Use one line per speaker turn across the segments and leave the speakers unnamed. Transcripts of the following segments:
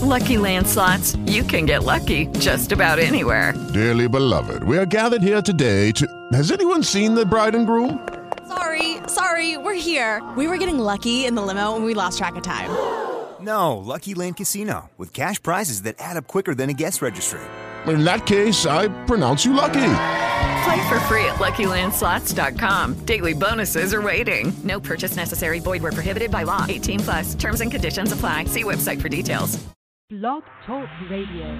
Lucky Land Slots, you can get lucky just about anywhere.
Dearly beloved, we are gathered here today to... Has anyone seen the bride and groom?
Sorry, we're here. We were getting lucky in the limo and we lost track of time.
No, Lucky Land Casino, with cash prizes that add up quicker than a guest registry.
In that case, I pronounce you lucky.
Play for free at LuckyLandSlots.com. Daily bonuses are waiting. No purchase necessary. Void where prohibited by law. 18+. Terms and conditions apply. See website for details.
Blog Talk Radio.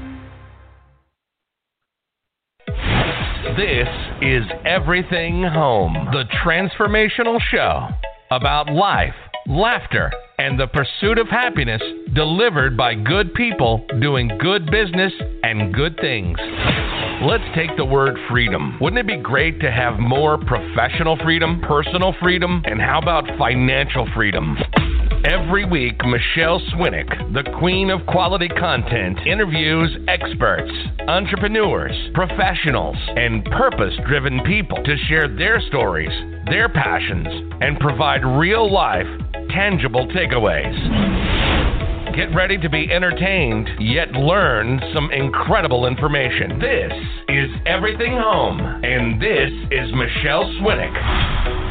This is Everything Home, the transformational show about life, laughter, and the pursuit of happiness delivered by good people doing good business and good things. Let's take the word freedom. Wouldn't it be great to have more professional freedom, personal freedom, and how about financial freedom? Every week, Michelle Swinnick, the queen of quality content, interviews experts, entrepreneurs, professionals, and purpose-driven people to share their stories, their passions, and provide real-life, tangible takeaways. Get ready to be entertained, yet learn some incredible information. This is Everything Home, and this is Michelle Swinnick.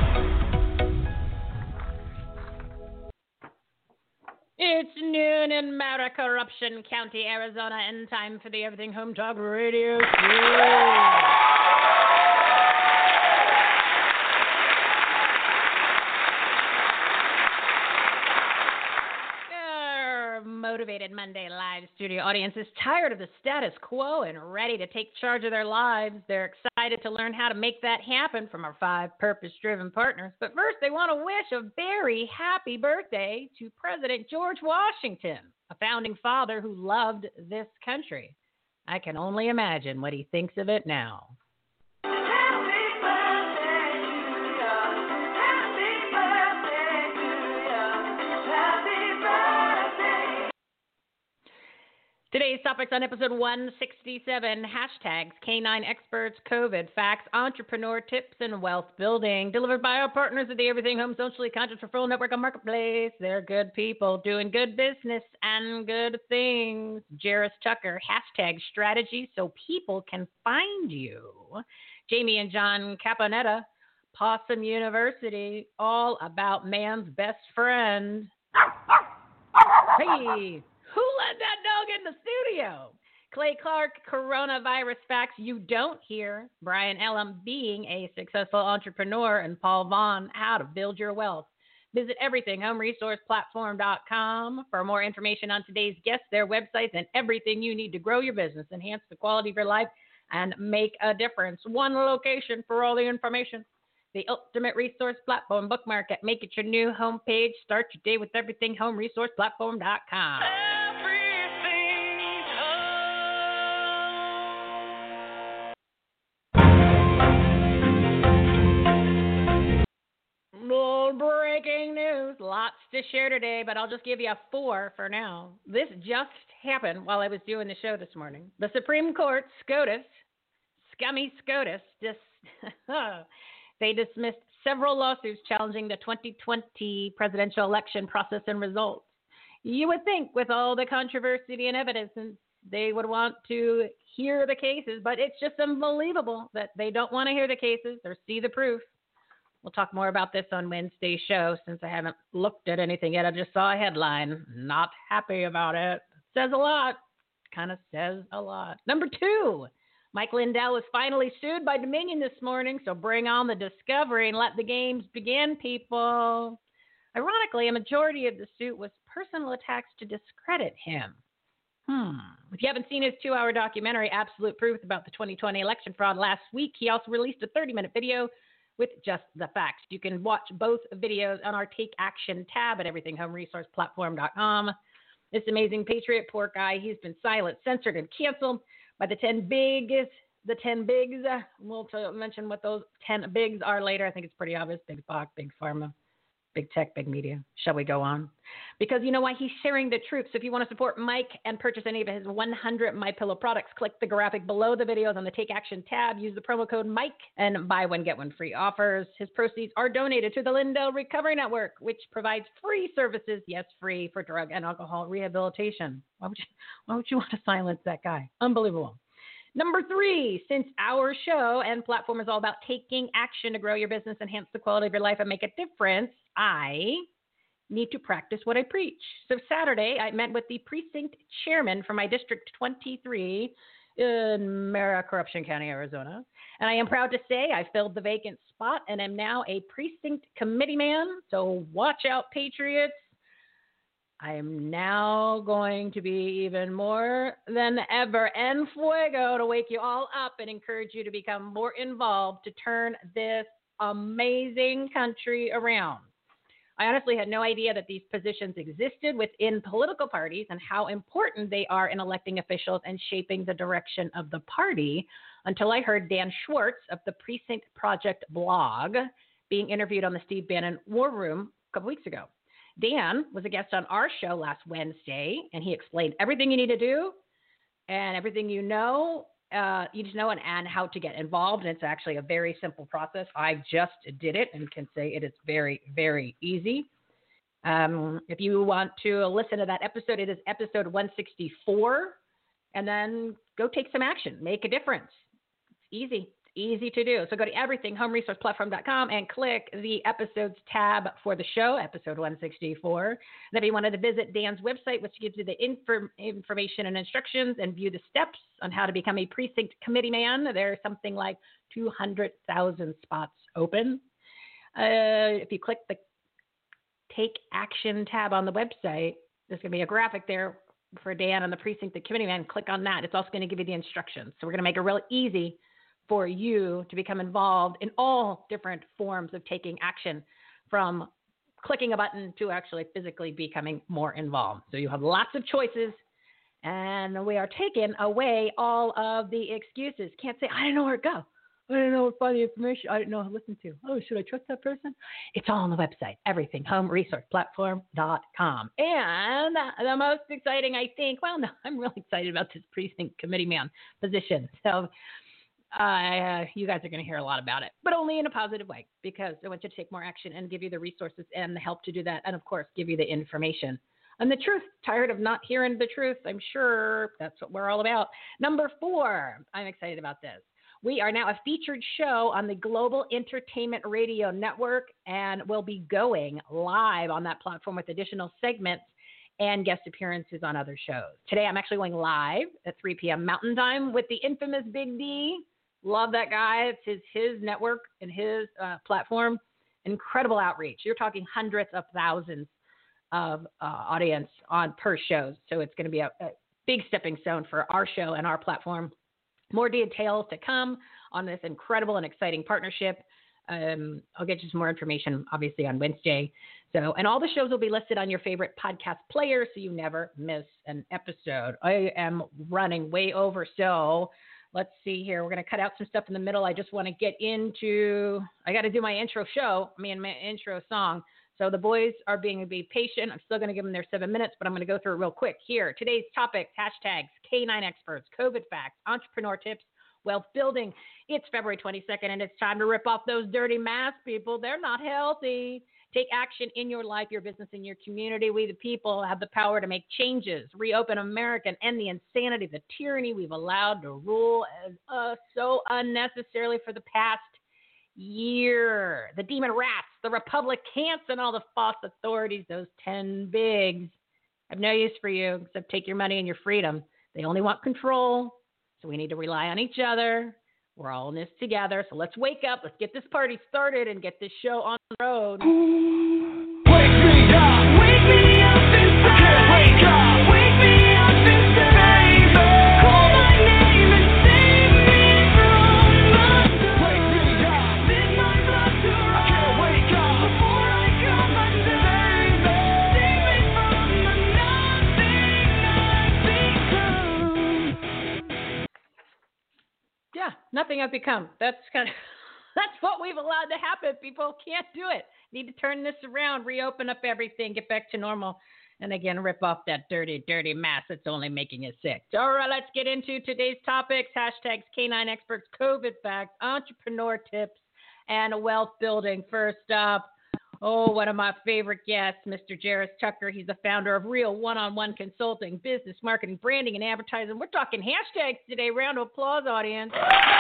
It's noon in Maricopa Corruption County, Arizona, and time for the Everything Home Talk Radio Show. Motivated Monday live studio audience is tired of the status quo and ready to take charge of their lives. They're excited to learn how to make that happen from our 5 purpose-driven partners. But first, they want to wish a very happy birthday to President George Washington, a founding father who loved this country. I can only imagine what he thinks of it now. Today's topics on episode 167, hashtags, K9 experts, COVID, facts, entrepreneur tips, and wealth building, delivered by our partners at the Everything Home Socially Conscious Referral Network on Marketplace. They're good people doing good business and good things. Jairus Tucker, hashtag strategy so people can find you. Jamie and John Caponetta, Possum University, all about man's best friend. Hey! Who let that dog in the studio? Clay Clark, coronavirus facts you don't hear. Brian Ellum, being a successful entrepreneur. And Paul Vaughn, how to build your wealth. Visit everythinghomeresourceplatform.com for more information on today's guests, their websites, and everything you need to grow your business, enhance the quality of your life, and make a difference. One location for all the information. The ultimate resource platform. Bookmark it. Make it your new homepage. Start your day with everythinghomeresourceplatform.com. Breaking news. Lots to share today, but I'll just give you 4 for now. This just happened while I was doing the show this morning. The Supreme Court, SCOTUS, scummy SCOTUS, they dismissed several lawsuits challenging the 2020 presidential election process and results. You would think with all the controversy and evidence, they would want to hear the cases, but it's just unbelievable that they don't want to hear the cases or see the proof. We'll talk more about this on Wednesday's show since I haven't looked at anything yet. I just saw a headline. Not happy about it. Says a lot. Kind of says a lot. Number 2, Mike Lindell was finally sued by Dominion this morning, so bring on the discovery and let the games begin, people. Ironically, a majority of the suit was personal attacks to discredit him. If you haven't seen his 2-hour documentary, Absolute Proof, about the 2020 election fraud last week, he also released a 30-minute video with just the facts. You can watch both videos on our Take Action tab at everythinghomeresourceplatform.com. This amazing patriot, poor guy, he's been silent, censored, and canceled by the 10 bigs. We'll mention what those 10 bigs are later. I think it's pretty obvious. Big Fox, Big Pharma, Big tech, big media. Shall we go on? Because you know why? He's sharing the truth. So if you want to support Mike and purchase any of his 100 MyPillow products, click the graphic below the videos on the Take Action tab. Use the promo code Mike and buy one, get one free offers. His proceeds are donated to the Lindell Recovery Network, which provides free services, yes, free, for drug and alcohol rehabilitation. Why would you want to silence that guy? Unbelievable. Number 3, since our show and platform is all about taking action to grow your business, enhance the quality of your life, and make a difference, I need to practice what I preach. So Saturday, I met with the precinct chairman for my District 23 in Maricorruption County, Arizona. And I am proud to say I filled the vacant spot and am now a precinct committee man. So watch out, Patriots. I am now going to be even more than ever en fuego to wake you all up and encourage you to become more involved to turn this amazing country around. I honestly had no idea that these positions existed within political parties and how important they are in electing officials and shaping the direction of the party until I heard Dan Schwartz of the Precinct Project blog being interviewed on the Steve Bannon War Room a couple weeks ago. Dan was a guest on our show last Wednesday, and he explained everything you need to do and everything you need to know and how to get involved. And it's actually a very simple process. I just did it and can say it is very, very easy. If you want to listen to that episode, it is episode 164. And then go take some action. Make a difference. It's easy to do. So go to everythinghomeresourceplatform.com and click the episodes tab for the show, episode 164. And if you wanted to visit Dan's website, which gives you the information and instructions and view the steps on how to become a precinct committee man, there's something like 200,000 spots open. If you click the Take Action tab on the website, there's going to be a graphic there for Dan on the precinct, the committee man. Click on that. It's also going to give you the instructions. So we're going to make it real easy for you to become involved in all different forms of taking action, from clicking a button to actually physically becoming more involved. So you have lots of choices, and we are taking away all of the excuses. Can't say, I didn't know where to go. I didn't know where to find the information. I didn't know who to listen to. Oh, should I trust that person? It's all on the website, everythinghomeresourceplatform.com. And the most exciting, I think, I'm really excited about this precinct committee man position. So you guys are going to hear a lot about it, but only in a positive way, because I want you to take more action and give you the resources and the help to do that. And of course, give you the information and the truth. Tired of not hearing the truth? I'm sure that's what we're all about. Number 4, I'm excited about this. We are now a featured show on the Global Entertainment Radio Network, and we'll be going live on that platform with additional segments and guest appearances on other shows. Today, I'm actually going live at 3 p.m. Mountain Time with the infamous Big D. Love that guy. It's his network and his platform. Incredible outreach. You're talking hundreds of thousands of audience on per show. So it's going to be a big stepping stone for our show and our platform. More details to come on this incredible and exciting partnership. I'll get you some more information, obviously, on Wednesday. So, and all the shows will be listed on your favorite podcast player, so you never miss an episode. I am running way over, so let's see here. We're going to cut out some stuff in the middle. I just want to get into, I got to do my intro my intro song. So the boys are being patient. I'm still going to give them their 7 minutes, but I'm going to go through it real quick here. Today's topics, hashtags, K9 experts, COVID facts, entrepreneur tips, wealth building. It's February 22nd, and it's time to rip off those dirty masks, people. They're not healthy. Take action in your life, your business, and your community. We, the people, have the power to make changes, reopen America, and end the insanity, the tyranny we've allowed to rule so unnecessarily for the past year. The demon rats, the Republicans, and all the false authorities, those 10 bigs, have no use for you except take your money and your freedom. They only want control, so we need to rely on each other. We're all in this together, so let's wake up. Let's get this party started and get this show on the road.
Wake me up, wake me up inside. I can't wake up, wake me up inside. Call my name and save me from myself. Wake me up, bid my blood to rise. I can't wake up before I come undone. Save me from the nothing I've become.
Yeah, nothing I've become. That's kind of That's what we've allowed to happen. People can't do it. Need to turn this around, reopen up everything, get back to normal, and again, rip off that dirty, dirty mask that's only making us sick. All right, let's get into today's topics. Hashtags, Canine Experts, COVID facts, entrepreneur tips, and wealth building. First up, one of my favorite guests, Mr. Jairus Tucker. He's the founder of Real One-on-One Consulting, Business Marketing, Branding, and Advertising. We're talking hashtags today. Round of applause, audience.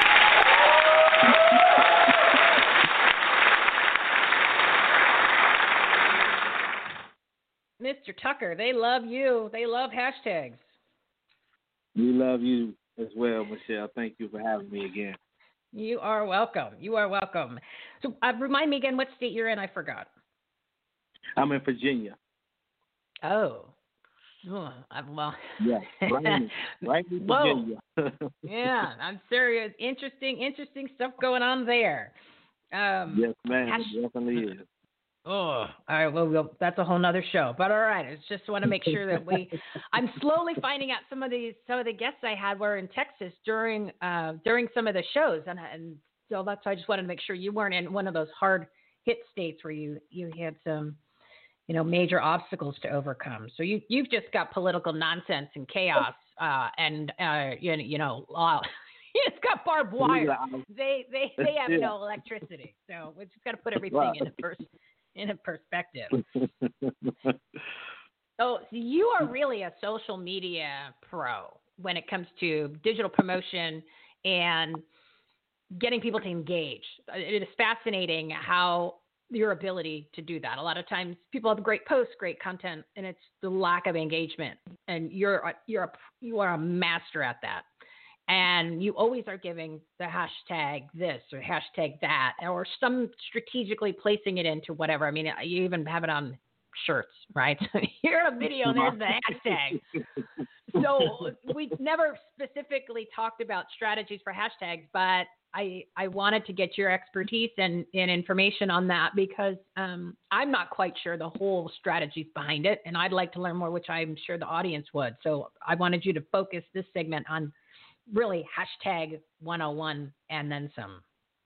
Mr. Tucker, they love you. They love hashtags.
We love you as well, Michelle. Thank you for having me again.
You are welcome. You are welcome. So remind me again what state you're in. I forgot.
I'm in Virginia.
Well.
Yeah, right in Virginia.
Yeah, I'm serious. Interesting stuff going on there.
Yes, ma'am. It definitely is.
All right. Well, that's a whole nother show. But all right, I just want to make sure that I'm slowly finding out some of the guests I had were in Texas during some of the shows, and so that's why I just wanted to make sure you weren't in one of those hard hit states where you had some, major obstacles to overcome. So you've just got political nonsense and chaos, and it's got barbed wire. They have no electricity, so we just got to put everything in a perspective. So you are really a social media pro when it comes to digital promotion and getting people to engage. It is fascinating how your ability to do that. A lot of times people have great posts, great content, and it's the lack of engagement. And you are a master at that. And you always are giving the hashtag this or hashtag that, or some strategically placing it into whatever. I mean, you even have it on shirts, right? You're in a video and there's the hashtag. So we never specifically talked about strategies for hashtags, but I wanted to get your expertise and information on that because I'm not quite sure the whole strategies behind it, and I'd like to learn more, which I'm sure the audience would. So I wanted you to focus this segment on really hashtag 101 and then some.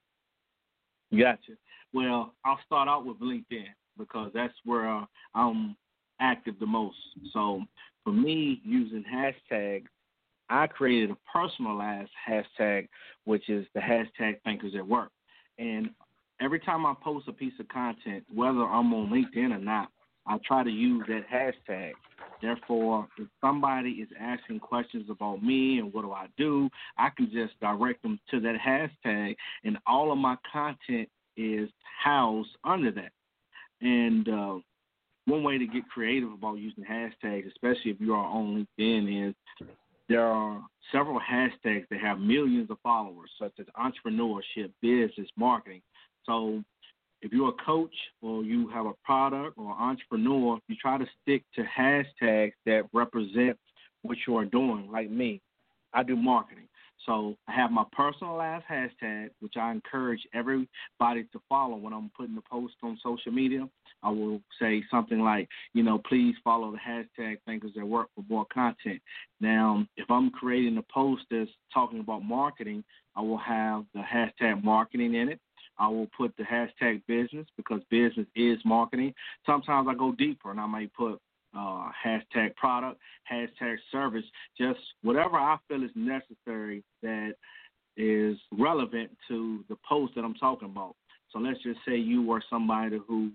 Gotcha. Well, I'll start out with LinkedIn because that's where I'm active the most. So for me, using hashtags, I created a personalized hashtag, which is the hashtag Thinkers at Work. And every time I post a piece of content, whether I'm on LinkedIn or not, I try to use that hashtag. Therefore, if somebody is asking questions about me and what do I do, I can just direct them to that hashtag, and all of my content is housed under that. And one way to get creative about using hashtags, especially if you are on LinkedIn, is there are several hashtags that have millions of followers, such as entrepreneurship, business, marketing. So if you're a coach or you have a product or entrepreneur, you try to stick to hashtags that represent what you are doing. Like me, I do marketing. So I have my personalized hashtag, which I encourage everybody to follow when I'm putting the post on social media. I will say something like, please follow the hashtag Thinkers at Work for more content. Now, if I'm creating a post that's talking about marketing, I will have the hashtag marketing in it. I will put the hashtag business because business is marketing. Sometimes I go deeper and I might put hashtag product, hashtag service, just whatever I feel is necessary that is relevant to the post that I'm talking about. So let's just say you were somebody who,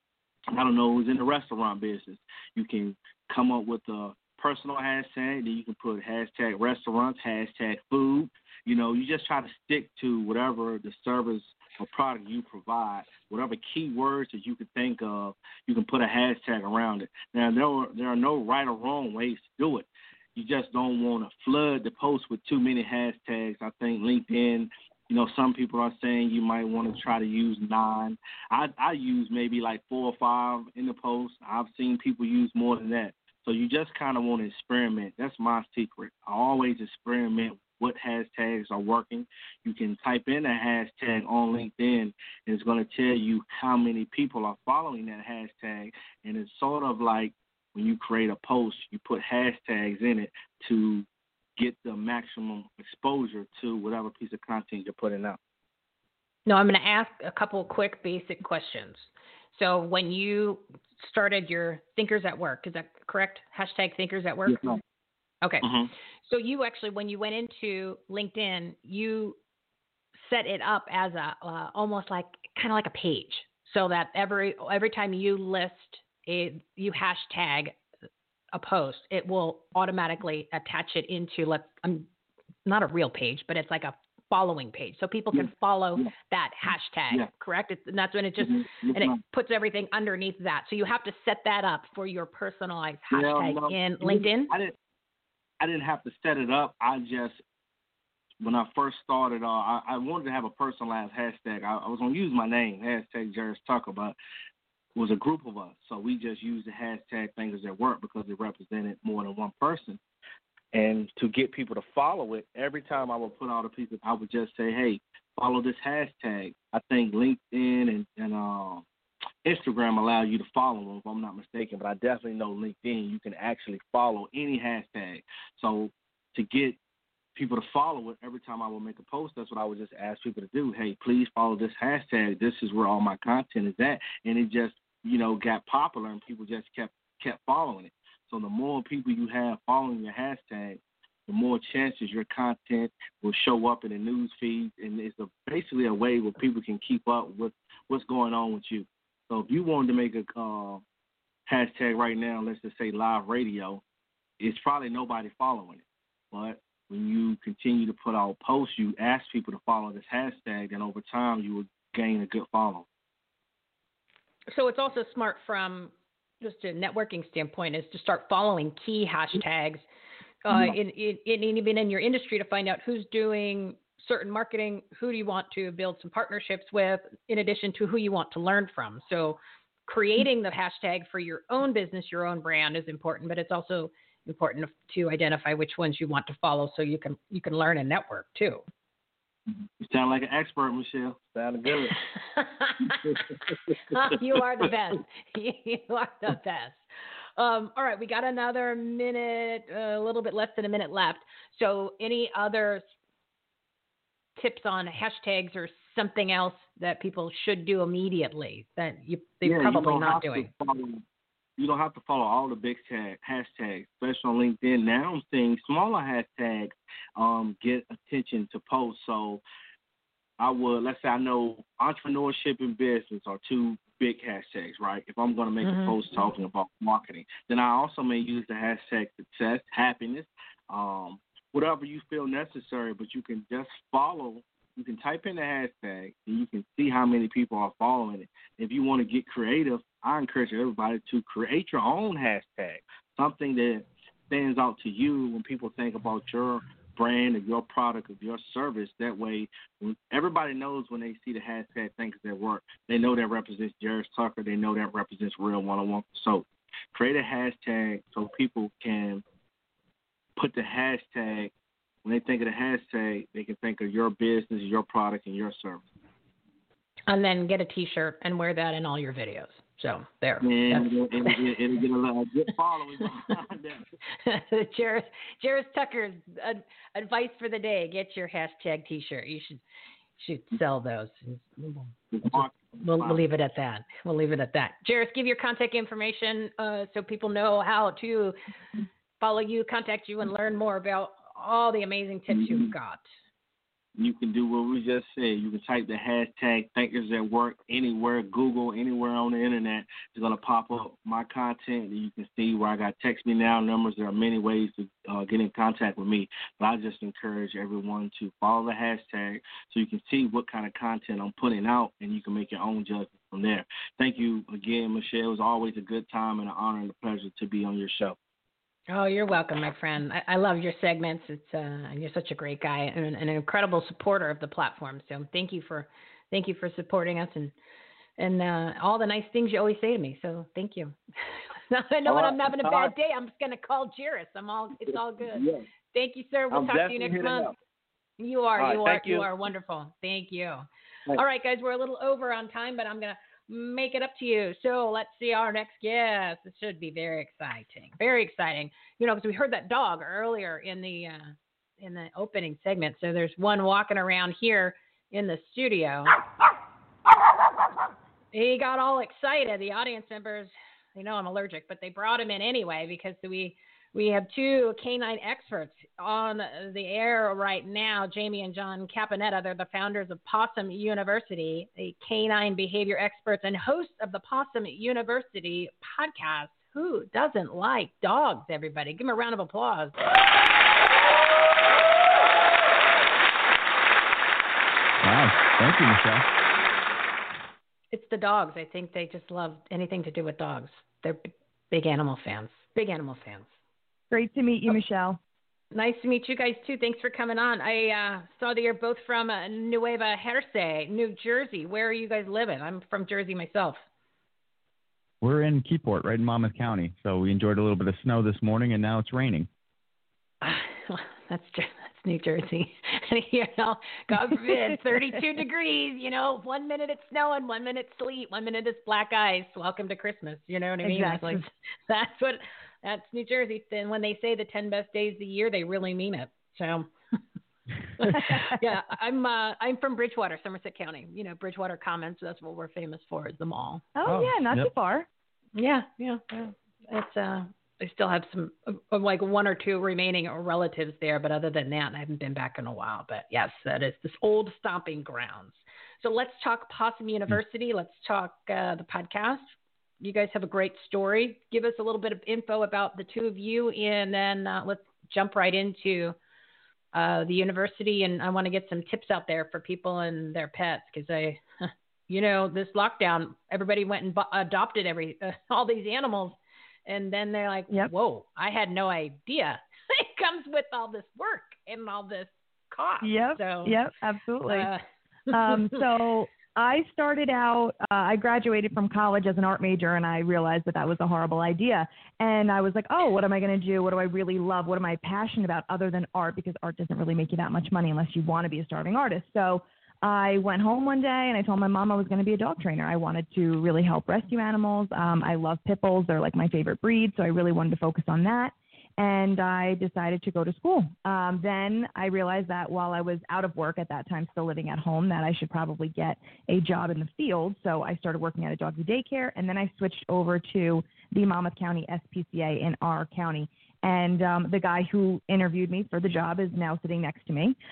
who's in the restaurant business. You can come up with a personal hashtag, then you can put hashtag restaurants, hashtag food. You just try to stick to whatever the service or product you provide, whatever keywords that you can think of, you can put a hashtag around it. Now, there are no right or wrong ways to do it. You just don't want to flood the post with too many hashtags. I think LinkedIn, some people are saying you might want to try to use 9. I use maybe like 4 or 5 in the post. I've seen people use more than that. So you just kind of want to experiment. That's my secret. I always experiment what hashtags are working. You can type in a hashtag on LinkedIn, and it's going to tell you how many people are following that hashtag. And it's sort of like when you create a post, you put hashtags in it to get the maximum exposure to whatever piece of content you're putting out.
No, I'm going to ask a couple of quick basic questions. So when you started your Thinkers at Work, is that correct? Hashtag Thinkers at Work?
Yes, ma'am.
Okay.
Mm-hmm.
So you actually, when you went into LinkedIn, you set it up as a almost like kind of like a page, so that every time you you hashtag a post, it will automatically attach it into not a real page, but it's like a following page, so people can follow that hashtag. Correct? And that's when it just and it puts everything underneath that. So you have to set that up for your personalized hashtag in LinkedIn.
I didn't have to set it up. When I first started, I wanted to have a personalized hashtag. I was going to use my name, hashtag Jairus Tucker, but it was a group of us. So we just used the hashtag Thinkers at Work because it represented more than one person. And to get people to follow it, every time I would put out a piece, I would just say, hey, follow this hashtag. I think LinkedIn and Instagram allow you to follow them, if I'm not mistaken, but I definitely know LinkedIn, you can actually follow any hashtag. So to get people to follow it, every time I would make a post, that's what I would just ask people to do. Hey, please follow this hashtag. This is where all my content is at. And it just, got popular and people just kept following it. So the more people you have following your hashtag, the more chances your content will show up in the news feed. And it's basically a way where people can keep up with what's going on with you. So if you wanted to make a hashtag right now, let's just say live radio, it's probably nobody following it. But when you continue to put out posts, you ask people to follow this hashtag, and over time you will gain a good follow.
So it's also smart from just a networking standpoint is to start following key hashtags even in your industry to find out who's doing certain marketing, who do you want to build some partnerships with, in addition to who you want to learn from. So creating the hashtag for your own business, your own brand is important, but it's also important to identify which ones you want to follow so you can learn and network too.
You sound like an expert, Michelle. Sounding good.
You are the best. You are the best. All right, we got another minute, a little bit less than a minute left. So any other tips on hashtags or something else that people should do immediately that they're probably not doing?
You don't have to follow all the big hashtags, especially on LinkedIn. Now I'm seeing smaller hashtags get attention to posts. So let's say I know entrepreneurship and business are two big hashtags, right? If I'm going to make a post talking about marketing, then I also may use the hashtag success, happiness, whatever you feel necessary, but you can just follow. You can type in the hashtag, and you can see how many people are following it. If you want to get creative, I encourage everybody to create your own hashtag, something that stands out to you when people think about your brand or your product or your service. That way, when everybody knows when they see the hashtag Thinkers at Work, they know that represents Jairus Tucker. They know that represents Real One-on-One. So create a hashtag so people can put the hashtag. When they think of the hashtag, they can think of your business, your product, and your service. And
then get a T-shirt and wear that in all your videos. So there.
It'll get a good following.
Jairus Tucker's advice for the day: get your hashtag T-shirt. You should sell those. We'll leave it at that. We'll leave it at that. Jairus, give your contact information so people know how to follow you, contact you, and learn more about all the amazing tips you've got.
You can do what we just said. You can type the hashtag Thinkers at Work anywhere, Google, anywhere on the internet. It's going to pop up my content, and you can see where I got text me now numbers. There are many ways to get in contact with me. But I just encourage everyone to follow the hashtag so you can see what kind of content I'm putting out, and you can make your own judgment from there. Thank you again, Michelle. It was always a good time and an honor and a pleasure to be on your show.
Oh, you're welcome, my friend. I love your segments. You're such a great guy and an incredible supporter of the platform. So thank you for supporting us and all the nice things you always say to me. So thank you. I know when I'm having a bad day, I'm just gonna call Jairus. It's all good. Yeah. Thank you, sir. We'll talk to you next month. You are wonderful. Thank you. Thanks. All right, guys, we're a little over on time, but I'm gonna make it up to you. So let's see our next guest. This should be very exciting. Very exciting. Because we heard that dog earlier in the opening segment. So there's one walking around here in the studio. He got all excited. The audience members, they know I'm allergic, but they brought him in anyway because we have two canine experts on the air right now, Jamie and John Caponetta. They're the founders of Possum University, a canine behavior experts and hosts of the Possum University podcast. Who doesn't like dogs, everybody? Give them a round of applause.
Wow. Thank you, Michelle.
It's the dogs. I think they just love anything to do with dogs. They're big animal fans. Big animal fans.
Great to meet you, Michelle.
Nice to meet you guys, too. Thanks for coming on. I saw that you're both from Nueva Jersey, New Jersey. Where are you guys living? I'm from Jersey myself.
We're in Keyport, right in Monmouth County. So we enjoyed a little bit of snow this morning, and now it's raining.
That's New Jersey. God forbid, 32 degrees, 1 minute it's snowing, 1 minute sleet, 1 minute it's black ice. Welcome to Christmas. You know what I mean?
Exactly.
That's New Jersey. Then when they say the 10 best days of the year, they really mean it. So, yeah, I'm from Bridgewater, Somerset County. Bridgewater Commons. That's what we're famous for, is the mall.
Oh yeah, not too far.
Yeah. It's I still have some like one or two remaining relatives there, but other than that, I haven't been back in a while. But yes, that is this old stomping grounds. So let's talk Possum University. Let's talk the podcast. You guys have a great story. Give us a little bit of info about the two of you, and then let's jump right into the university. And I want to get some tips out there for people and their pets because this lockdown, everybody went and adopted all these animals. And then they're like, whoa, I had no idea. It comes with all this work and all this cost.
Yep, absolutely. So I started out, I graduated from college as an art major, and I realized that was a horrible idea. And I was like, oh, what am I going to do? What do I really love? What am I passionate about other than art? Because art doesn't really make you that much money unless you want to be a starving artist. So I went home one day and I told my mom I was going to be a dog trainer. I wanted to really help rescue animals. I love pit bulls. They're like my favorite breed. So I really wanted to focus on that. And I decided to go to school. Then I realized that while I was out of work at that time, still living at home, that I should probably get a job in the field. So I started working at a doggy daycare. And then I switched over to the Monmouth County SPCA in our county. And the guy who interviewed me for the job is now sitting next to me.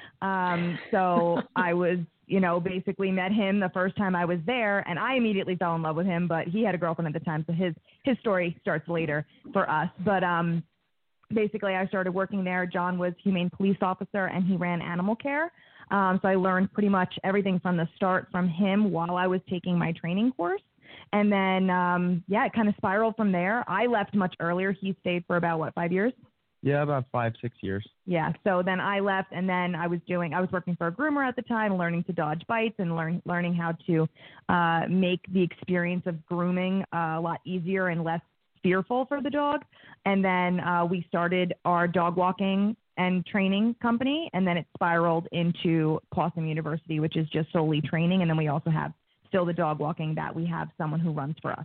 So I was, basically met him the first time I was there, and I immediately fell in love with him, but he had a girlfriend at the time, so his story starts later for us. But basically I started working there. John was humane police officer, and he ran animal care. So I learned pretty much everything from the start from him while I was taking my training course. And then, it kind of spiraled from there. I left much earlier. He stayed for about, 5 years?
Yeah, about 5-6 years.
Yeah. So then I left, and then I was working for a groomer at the time, learning to dodge bites and learning how to make the experience of grooming a lot easier and less fearful for the dog. And then we started our dog walking and training company, and then it spiraled into Possum University, which is just solely training. And then we also have still the dog walking that we have someone who runs for us.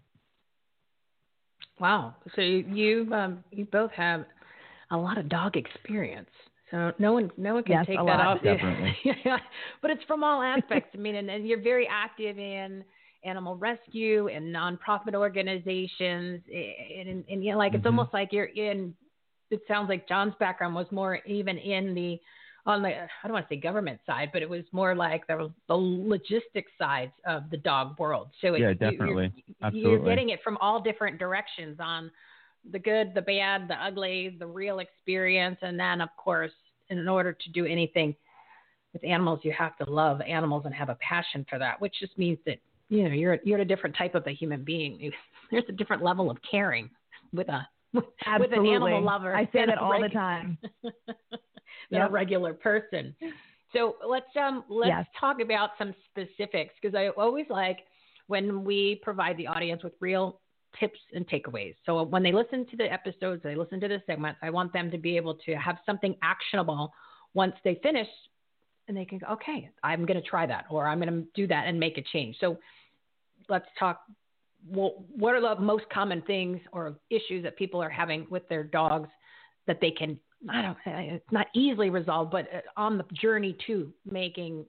Wow. So you both have a lot of dog experience. So no one can take that off.
Definitely.
Yeah, but it's from all aspects. I mean, and you're very active in animal rescue and nonprofit organizations, and it's almost like you're in. It sounds like John's background was more even on the I don't want to say government side, but it was more like the logistics sides of the dog world. So
definitely,
you're getting it from all different directions on the good, the bad, the ugly, the real experience. And then, of course, in order to do anything with animals, you have to love animals and have a passion for that, which just means that, you're a different type of a human being. There's a different level of caring with an animal lover.
I say that all the time.
Than a regular person. So let's talk about some specifics, because I always like when we provide the audience with real tips and takeaways. So when they listen to the episodes, they listen to the segments, I want them to be able to have something actionable once they finish, and they can go, okay, I'm going to try that, or I'm going to do that and make a change. So let's talk. Well, what are the most common things or issues that people are having with their dogs that they can, it's not easily resolved, but on the journey to making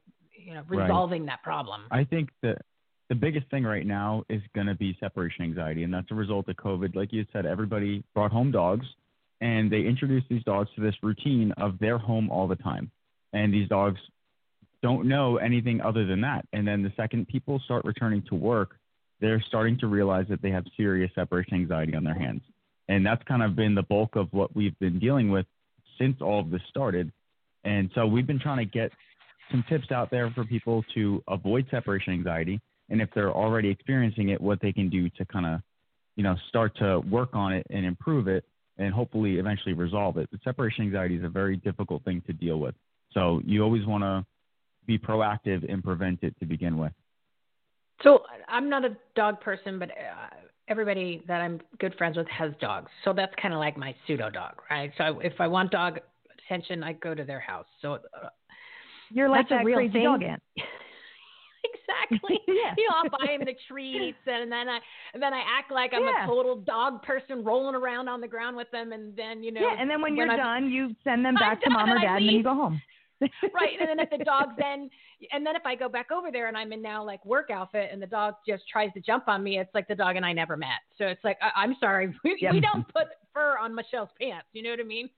resolving that problem?
I think that the biggest thing right now is going to be separation anxiety, and that's a result of COVID. Like you said, everybody brought home dogs, and they introduced these dogs to this routine of their home all the time. And these dogs don't know anything other than that. And then the second people start returning to work, they're starting to realize that they have serious separation anxiety on their hands. And that's kind of been the bulk of what we've been dealing with since all of this started. And so we've been trying to get some tips out there for people to avoid separation anxiety. And if they're already experiencing it, what they can do to kind of, start to work on it and improve it and hopefully eventually resolve it. But separation anxiety is a very difficult thing to deal with. So you always want to be proactive and prevent it to begin with.
So I'm not a dog person, but everybody that I'm good friends with has dogs. So that's kind of like my pseudo dog, right? So if I want dog attention, I go to their house. So
you're like that
real
crazy
thing.
dog aunt.
Exactly.
Yeah.
I'll buy him the treats, and then I act like I'm a total dog person, rolling around on the ground with them, and then
Yeah, and then when you're done, you send them back to mom or dad, and then you go home.
Right, and then if the dog's and then if I go back over there and I'm in now like work outfit, and the dog just tries to jump on me, it's like the dog and I never met. So it's like I'm sorry, we don't put fur on Michelle's pants. You know what I mean?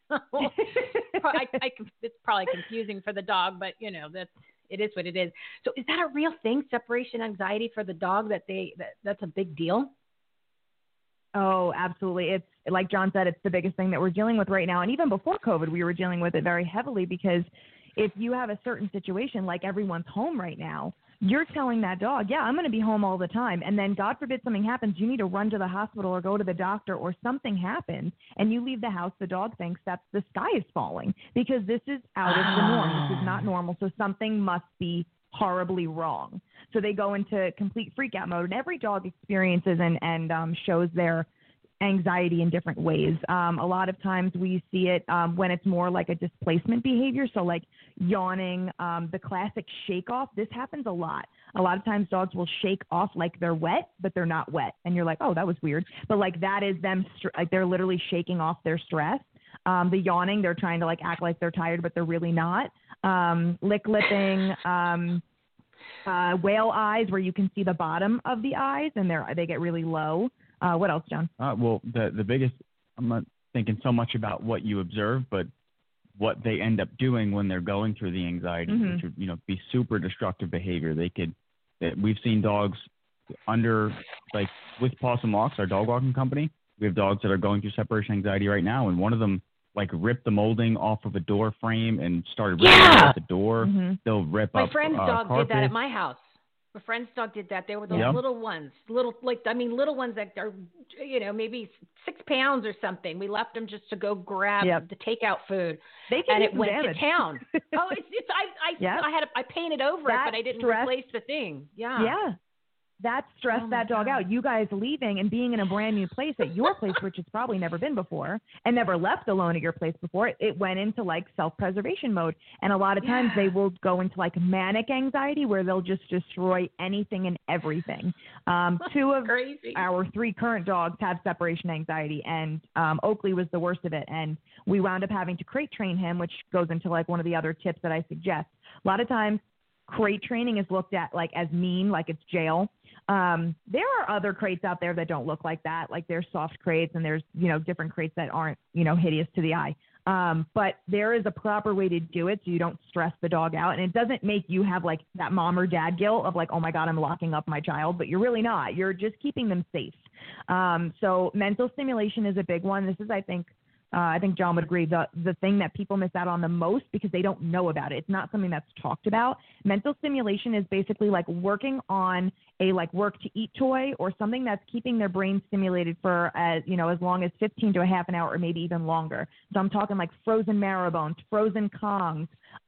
It's probably confusing for the dog, but it is what it is. So is that a real thing, separation anxiety for the dog, that's a big deal?
Oh, absolutely. It's like John said, it's the biggest thing that we're dealing with right now. And even before COVID, we were dealing with it very heavily, because if you have a certain situation, like everyone's home right now, you're telling that dog, yeah, I'm going to be home all the time. And then God forbid something happens, you need to run to the hospital or go to the doctor, or something happens and you leave the house. The dog thinks that the sky is falling, because this is out of the norm. This is not normal. So something must be horribly wrong. So they go into complete freak out mode, and every dog experiences and shows their anxiety in different ways. A lot of times we see it when it's more like a displacement behavior. So like yawning, the classic shake off. This happens a lot. A lot of times dogs will shake off like they're wet, but they're not wet. And you're like, oh, that was weird. But like that is them, like they're literally shaking off their stress. The yawning, they're trying to like act like they're tired, but they're really not. Lipping, whale eyes, where you can see the bottom of the eyes and they get really low. What else, John?
Well, the biggest, I'm not thinking so much about what you observe, but what they end up doing when they're going through the anxiety, which would, be super destructive behavior. We've seen dogs like with Possum Walks, our dog walking company, we have dogs that are going through separation anxiety right now, and one of them like ripped the molding off of a door frame and started ripping out the door. They'll rip
my
up
friend's dog
carpet.
did that at my house. My friend's dog did that. They were those little ones, little ones that are, maybe 6 pounds or something. We left them just to go grab the takeout food, and it went to town. I painted over it, but I didn't replace the thing. Yeah.
That stressed that dog out. You guys leaving and being in a brand new place at your place, which it's probably never been before, and never left alone at your place before, it went into like self-preservation mode. And a lot of times they will go into like manic anxiety, where they'll just destroy anything and everything. 2 of our 3 current dogs have separation anxiety, and Oakley was the worst of it. And we wound up having to crate train him, which goes into like one of the other tips that I suggest. A lot of times crate training is looked at like as mean, like it's jail. There are other crates out there that don't look like that. Like there's soft crates, and there's, different crates that aren't, hideous to the eye. But there is a proper way to do it so you don't stress the dog out. And it doesn't make you have like that mom or dad guilt of like, oh my God, I'm locking up my child, but you're really not. You're just keeping them safe. So mental stimulation is a big one. This is, I think John would agree, the thing that people miss out on the most because they don't know about it. It's not something that's talked about. Mental stimulation is basically like working on a like work to eat toy or something that's keeping their brain stimulated for as long as 15 to a half an hour or maybe even longer. So I'm talking like frozen marrow bones, frozen Kongs,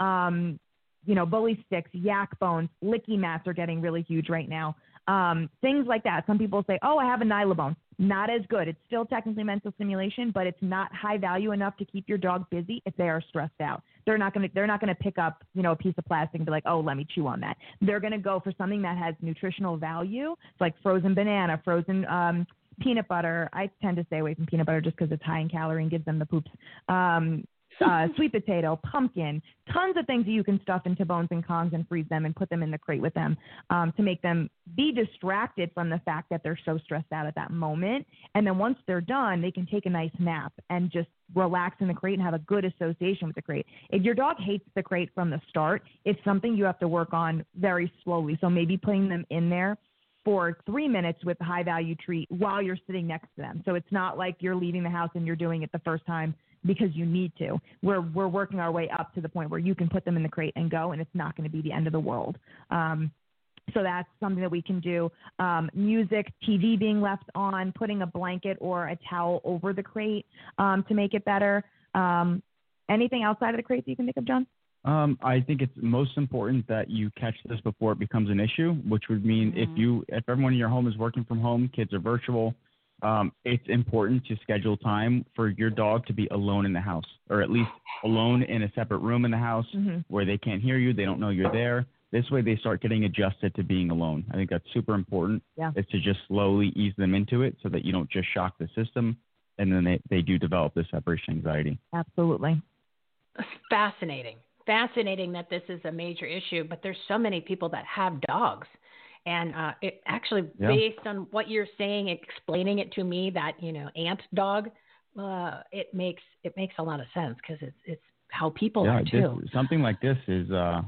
bully sticks, yak bones, licky mats are getting really huge right now. Things like that. Some people say, oh, I have a Nylabone. Not as good. It's still technically mental stimulation, but it's not high value enough to keep your dog busy if they are stressed out. They're not going to pick up, a piece of plastic and be like, oh, let me chew on that. They're going to go for something that has nutritional value. It's like frozen banana, frozen peanut butter. I tend to stay away from peanut butter just because it's high in calorie and gives them the poops. sweet potato, pumpkin, tons of things that you can stuff into bones and Kongs and freeze them and put them in the crate with them to make them be distracted from the fact that they're so stressed out at that moment. And then once they're done, they can take a nice nap and just relax in the crate and have a good association with the crate. If your dog hates the crate from the start, it's something you have to work on very slowly. So maybe putting them in there for 3 minutes with a high-value treat while you're sitting next to them. So it's not like you're leaving the house and you're doing it the first time because you need to. We're working our way up to the point where you can put them in the crate and go, and it's not going to be the end of the world. So that's something that we can do. Music, TV being left on, putting a blanket or a towel over the crate to make it better. Anything outside of the crate that you can think of, John?
I think it's most important that you catch this before it becomes an issue, which would mean if everyone in your home is working from home, kids are virtual, it's important to schedule time for your dog to be alone in the house, or at least alone in a separate room in the house where they can't hear you, they don't know you're there. This way they start getting adjusted to being alone. I think that's super important.
Yeah.
Is to just slowly ease them into it so that you don't just shock the system, and then they do develop this separation anxiety.
Absolutely.
Fascinating that this is a major issue, but there's so many people that have dogs. And it actually, based on what you're saying, explaining it to me, that, ant dog, it makes a lot of sense, because it's how people are too.
Something like this is,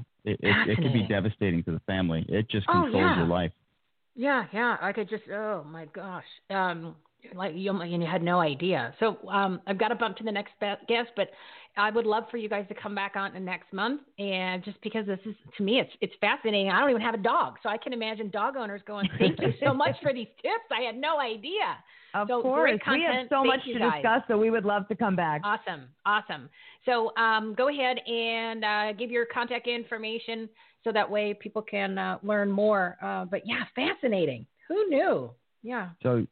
it can be devastating to the family. It just controls your life.
Yeah. I could just, oh my gosh. Like you had no idea. So I've got to bump to the next guest, but I would love for you guys to come back on next month. And just because this is, to me, it's fascinating. I don't even have a dog, so I can imagine dog owners going, "Thank you so much for these tips. I had no idea."
Of course, we have so much to discuss, so we would love to come back.
Awesome. So go ahead and give your contact information so that way people can learn more. But yeah, fascinating. Who knew? Yeah.
So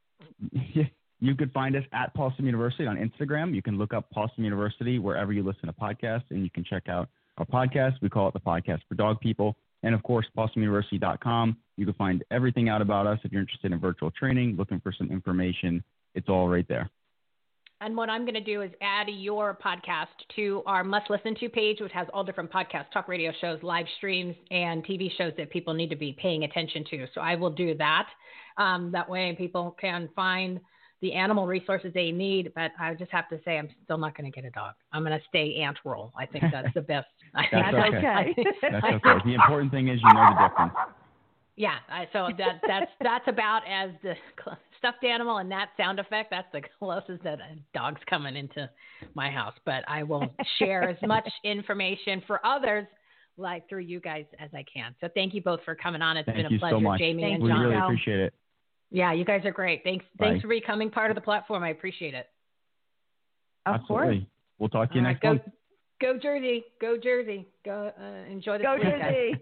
you could find us at Possum University on Instagram. You can look up Possum University wherever you listen to podcasts, and you can check out our podcast. We call it the Podcast for Dog People. And, of course, PossumUniversity.com. You can find everything out about us. If you're interested in virtual training, looking for some information, it's all right there.
And what I'm going to do is add your podcast to our Must Listen To page, which has all different podcasts, talk radio shows, live streams, and TV shows that people need to be paying attention to. So I will do that. That way people can find the animal resources they need. But I just have to say, I'm still not going to get a dog. I'm going to stay ant roll. I think that's the best.
That's okay. That's okay. The important thing is you know the difference.
Yeah. So that's about as the stuffed animal and that sound effect. That's the closest that a dog's coming into my house. But I will share as much information for others like through you guys as I can. So thank you both for coming on. It's been a pleasure,
so
Jamie and
we
John.
We really appreciate it.
Yeah, you guys are great. Thanks for becoming part of the platform. I appreciate it.
Absolutely.
Of course. We'll talk to you next month.
Go Jersey. Go Jersey. Go enjoy the
Go Jersey.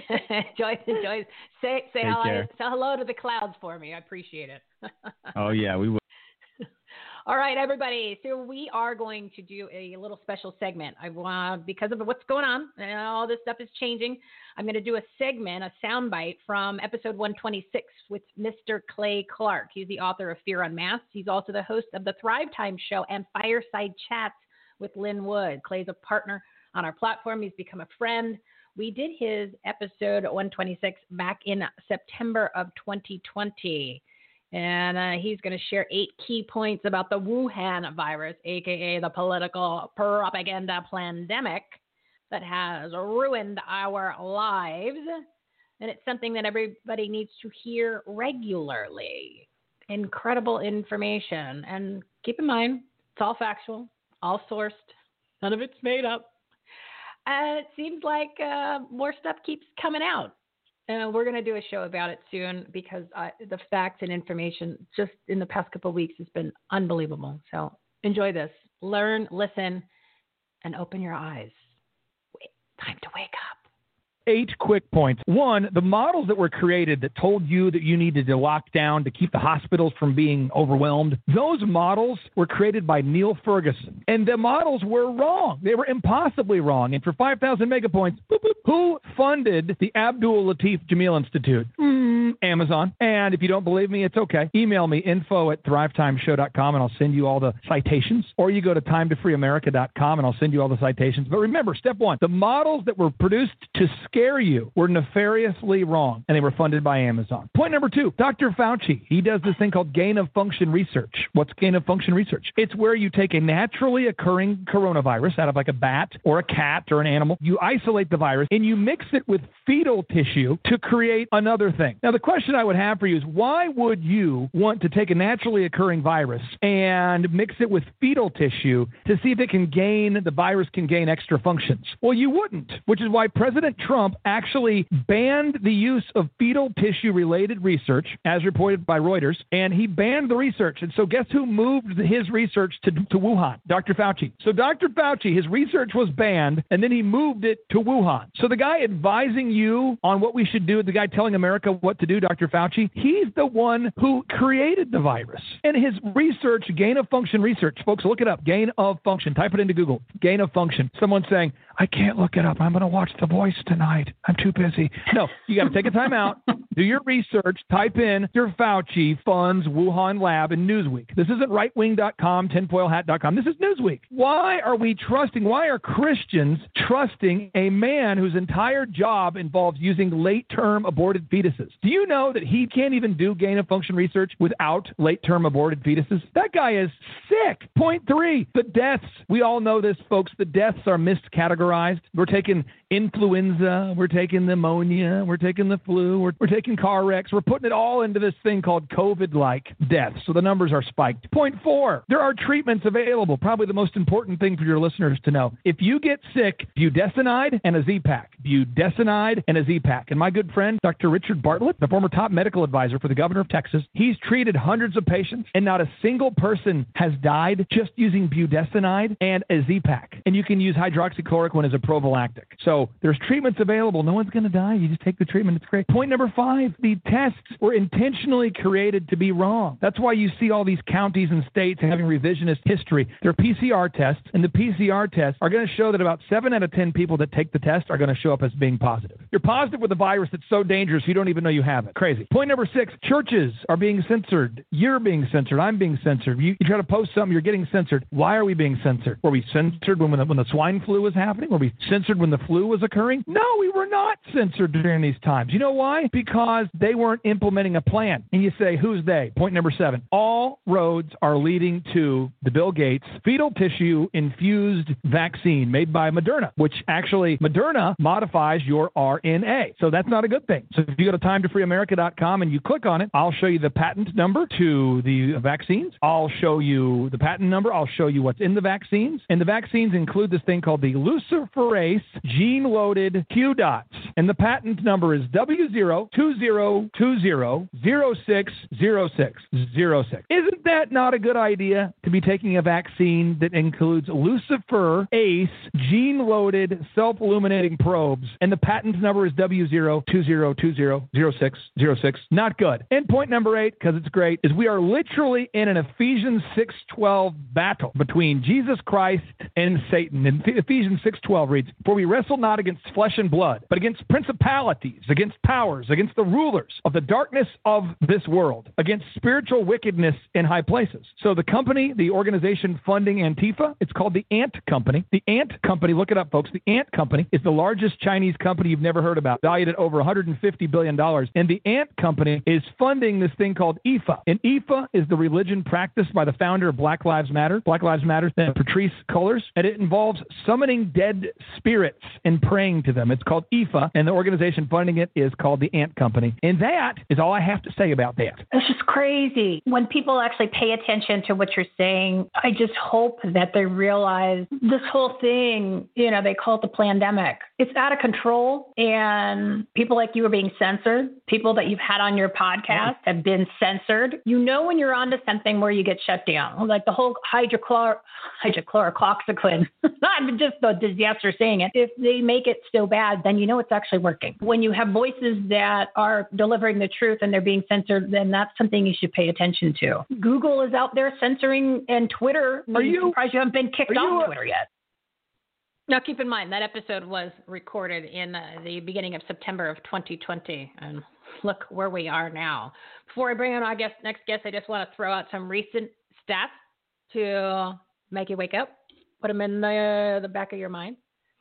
enjoy. Say hello to the clouds for me. I appreciate it.
Oh, yeah, we will.
All right, everybody. So we are going to do a little special segment. Because of what's going on and all this stuff is changing, I'm going to do a segment, a soundbite from episode 126 with Mr. Clay Clark. He's the author of Fear Unmasked. He's also the host of the Thrive Time Show and Fireside Chats with Lynn Wood. Clay's a partner on our platform. He's become a friend. We did his episode 126 back in September of 2020. And he's going to share 8 key points about the Wuhan virus, a.k.a. the political propaganda pandemic that has ruined our lives. And it's something that everybody needs to hear regularly. Incredible information. And keep in mind, it's all factual, all sourced. None of it's made up. And it seems like more stuff keeps coming out. We're going to do a show about it soon because the facts and information just in the past couple of weeks has been unbelievable. So enjoy this. Learn, listen, and open your eyes. Time to wake up.
8 quick points. One, the models that were created that told you that you needed to lock down to keep the hospitals from being overwhelmed, those models were created by Neil Ferguson. And the models were wrong. They were impossibly wrong. And for 5,000 mega points, boop, boop, who funded the Abdul Latif Jameel Institute? Amazon. And if you don't believe me, it's okay. Email me, info@thrivetimeshow.com, and I'll send you all the citations. Or you go to timetofreeamerica.com, and I'll send you all the citations. But remember, step one, the models that were produced to scare you were nefariously wrong, and they were funded by Amazon. Point number 2, Dr. Fauci, he does this thing called gain-of-function research. What's gain-of-function research? It's where you take a naturally occurring coronavirus out of like a bat or a cat or an animal, you isolate the virus, and you mix it with fetal tissue to create another thing. Now, the question I would have for you is, why would you want to take a naturally occurring virus and mix it with fetal tissue to see if the virus can gain extra functions? Well, you wouldn't, which is why President Trump actually banned the use of fetal tissue-related research, as reported by Reuters, and he banned the research. And so guess who moved his research to Wuhan? Dr. Fauci. So Dr. Fauci, his research was banned, and then he moved it to Wuhan. So the guy advising you on what we should do, the guy telling America what to do, Dr. Fauci, he's the one who created the virus. And his research, gain-of-function research, folks, look it up, gain-of-function. Type it into Google, gain-of-function. Someone's saying, I can't look it up. I'm going to watch The Voice tonight. I'm too busy. No, you got to take a time out, do your research, type in Dr. Fauci funds Wuhan lab in Newsweek. This isn't rightwing.com, tinfoilhat.com. This is Newsweek. Why are Christians trusting a man whose entire job involves using late-term aborted fetuses? Do you know that he can't even do gain-of-function research without late-term aborted fetuses? That guy is sick. Point 3, the deaths. We all know this, folks. The deaths are miscategorized. We're taking influenza, we're taking pneumonia, we're taking the flu, we're taking car wrecks. We're putting it all into this thing called COVID-like deaths. So the numbers are spiked. Point 4, there are treatments available. Probably the most important thing for your listeners to know. If you get sick, budesonide and a Z-Pak. Budesonide and a Z-Pak. And my good friend, Dr. Richard Bartlett, the former top medical advisor for the governor of Texas, he's treated hundreds of patients, and not a single person has died just using budesonide and a Z-Pak. And you can use hydroxychloroquine as a prophylactic. So there's treatments available. No one's going to die. You just take the treatment. It's great. Point number 5, the tests were intentionally created to be wrong. That's why you see all these counties and states having revisionist history. They're PCR tests, and the PCR tests are going to show that about 7 out of 10 people that take the test are going to show up as being positive. You're positive with a virus that's so dangerous you don't even know you have it. Crazy. Point number 6, churches are being censored. You're being censored. I'm being censored. You try to post something, you're getting censored. Why are we being censored? Were we censored when the swine flu was happening? Were we censored when the flu was occurring? No, we were not censored during these times. You know why? Because they weren't implementing a plan. And you say, who's they? Point number 7, all roads are leading to the Bill Gates fetal tissue infused vaccine made by Moderna, which actually Moderna modifies your RNA. So that's not a good thing. So if you go to timetofreeamerica.com and you click on it, I'll show you the patent number to the vaccines. I'll show you the patent number. I'll show you what's in the vaccines. And the vaccines include this thing called the luciferase gene-loaded Q dots. And the patent number is W02020060606. Isn't that not a good idea to be taking a vaccine that includes luciferase gene-loaded self-illuminating probes? And the patent number is W020200606. Not good. And point number 8, because it's great, is we are literally in an Ephesians 6:12 battle between Jesus Christ and Satan. And Ephesians 6:12 reads, "For we wrestle not against flesh and blood, but against principalities, against powers, against the rulers of the darkness of this world, against spiritual wickedness in high places." So the company, the organization funding Antifa, it's called the Ant Company. The Ant Company, look it up, folks. The Ant Company is the largest Chinese company you've never heard about, valued at over $150 billion. And the Ant Company is funding this thing called IFA. And IFA is the religion practiced by the founder of Black Lives Matter, Patrisse Cullors, and it involves summoning dead spirits and praying to them. It's called IFA, and the organization funding it is called the Ant Company. And that is all I have to say about that.
It's just crazy. When people actually pay attention to what you're saying, I just hope that they realize this whole thing, they call it the pandemic. It's out of control, and people like you are being censored. People that you've had on your podcast have been censored. You know when you're onto something where you get shut down, like the whole hydrochloroquine. Not just the disaster saying it. If they make it so bad, then you know it's actually working. When you have voices that are delivering the truth and they're being censored, then that's something you should pay attention to. Google is out there censoring, and Twitter. I'm surprised you haven't been kicked off Twitter yet. Now, keep in mind that episode was recorded in the beginning of September of 2020, and look where we are now. Before I bring on our next guest, I just want to throw out some recent stats to make you wake up. Put them in the back of your mind.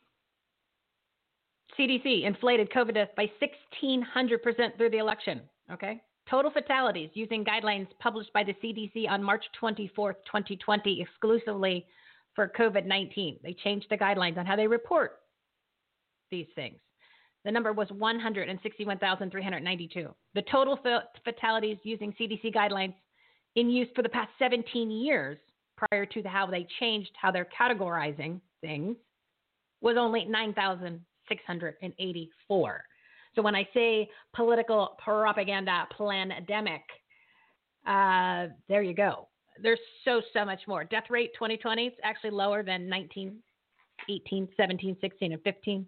CDC inflated COVID deaths by 1,600% through the election. Okay. Total fatalities using guidelines published by the CDC on March 24th, 2020, exclusively for COVID-19. They changed the guidelines on how they report these things. The number was 161,392. The total fatalities using CDC guidelines in use for the past 17 years prior to how they changed how they're categorizing things was only 9,684. So when I say political propaganda pandemic, there you go. There's so much more. Death rate 2020 is actually lower than 19, 18, 17, 16, and 15.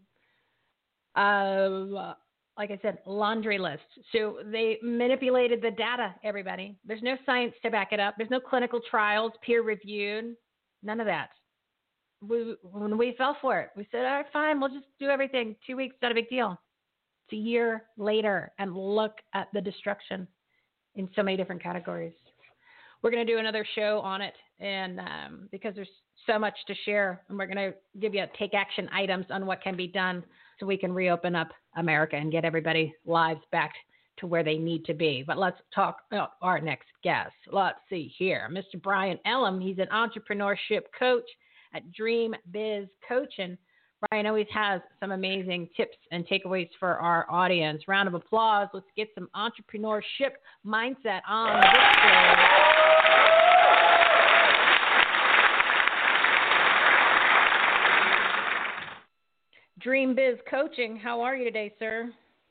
Like I said, laundry list. So they manipulated the data, everybody. There's no science to back it up. There's no clinical trials, peer-reviewed, none of that. When we fell for it, we said, all right, fine, we'll just do everything. 2 weeks, not a big deal. It's a year later, and look at the destruction in so many different categories. We're going to do another show on it, and because there's so much to share, and we're going to give you take action items on what can be done so we can reopen up America and get everybody's lives back to where they need to be. But let's talk about our next guest. Let's see here. Mr. Brian Elam, he's an entrepreneurship coach at Dream Biz Coaching. Brian always has some amazing tips and takeaways for our audience. Round of applause. Let's get some entrepreneurship mindset on this show. Dream Biz Coaching, how are you today, sir?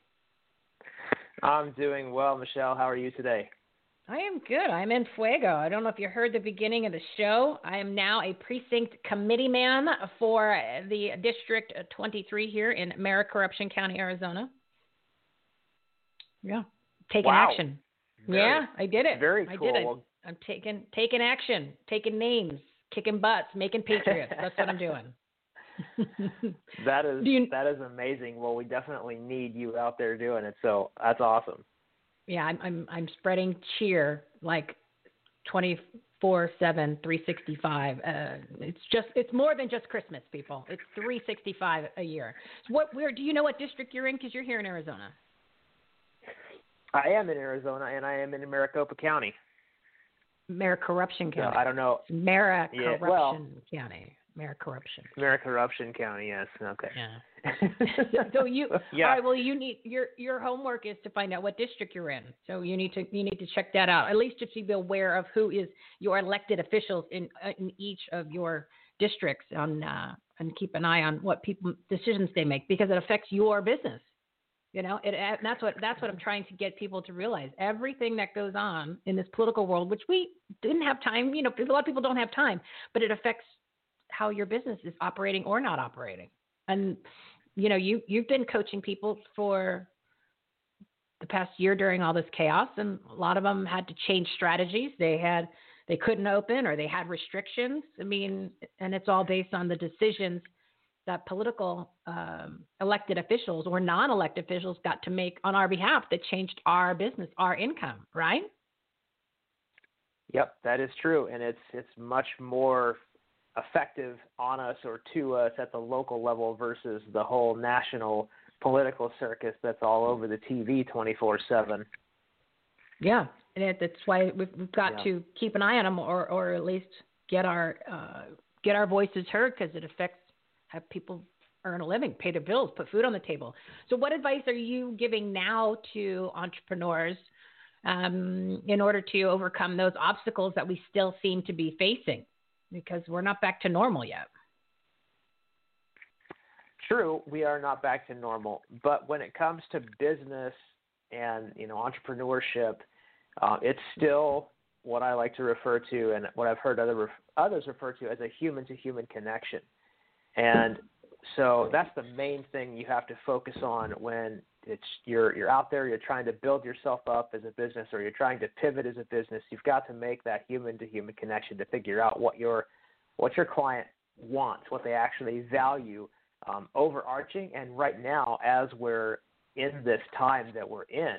I'm doing well, Michelle. How are you today?
I am good. I'm in fuego. I don't know if you heard the beginning of the show. I am now a precinct committee man for the District 23 here in Maricorruption County, Arizona. Yeah, taking action. I did it.
Very cool.
I did it. I'm taking action, taking names, kicking butts, making patriots. That's what I'm doing.
That is amazing. Well, we definitely need you out there doing it. So that's awesome.
Yeah, I'm spreading cheer like 24/7, 365. It's more than just Christmas, people. It's 365 a year. So do you know what district you're in? Because you're here in Arizona.
I am in Arizona, and I am in Maricopa County.
Maricorruption County.
No, I don't know.
Maricorruption County. Maricorruption
County, yes. Okay.
Yeah. So you all right, well, you need your homework is to find out what district you're in. So you need to check that out. At least just to be aware of who is your elected officials in each of your districts and keep an eye on what decisions they make, because it affects your business. You know, that's what I'm trying to get people to realize. Everything that goes on in this political world, which we didn't have time, a lot of people don't have time, but it affects how your business is operating or not operating. And, you've been coaching people for the past year during all this chaos, and a lot of them had to change strategies. They couldn't open, or they had restrictions. I mean, and it's all based on the decisions that political elected officials or non-elected officials got to make on our behalf that changed our business, our income, right?
Yep, that is true. And it's much more effective on us or to us at the local level versus the whole national political circus that's all over the TV 24/7.
Yeah, and that's why we've got to keep an eye on them, or at least get our voices heard, because it affects how people earn a living, pay their bills, put food on the table. So what advice are you giving now to entrepreneurs in order to overcome those obstacles that we still seem to be facing? Because we're not back to normal yet.
True, we are not back to normal. But when it comes to business and entrepreneurship, it's still what I like to refer to, and what I've heard others refer to, as a human-to-human connection. And So that's the main thing you have to focus on when you're out there, you're trying to build yourself up as a business, or you're trying to pivot as a business. You've got to make that human to human connection to figure out what your client wants, what they actually value, overarching. And right now, as we're in this time that we're in,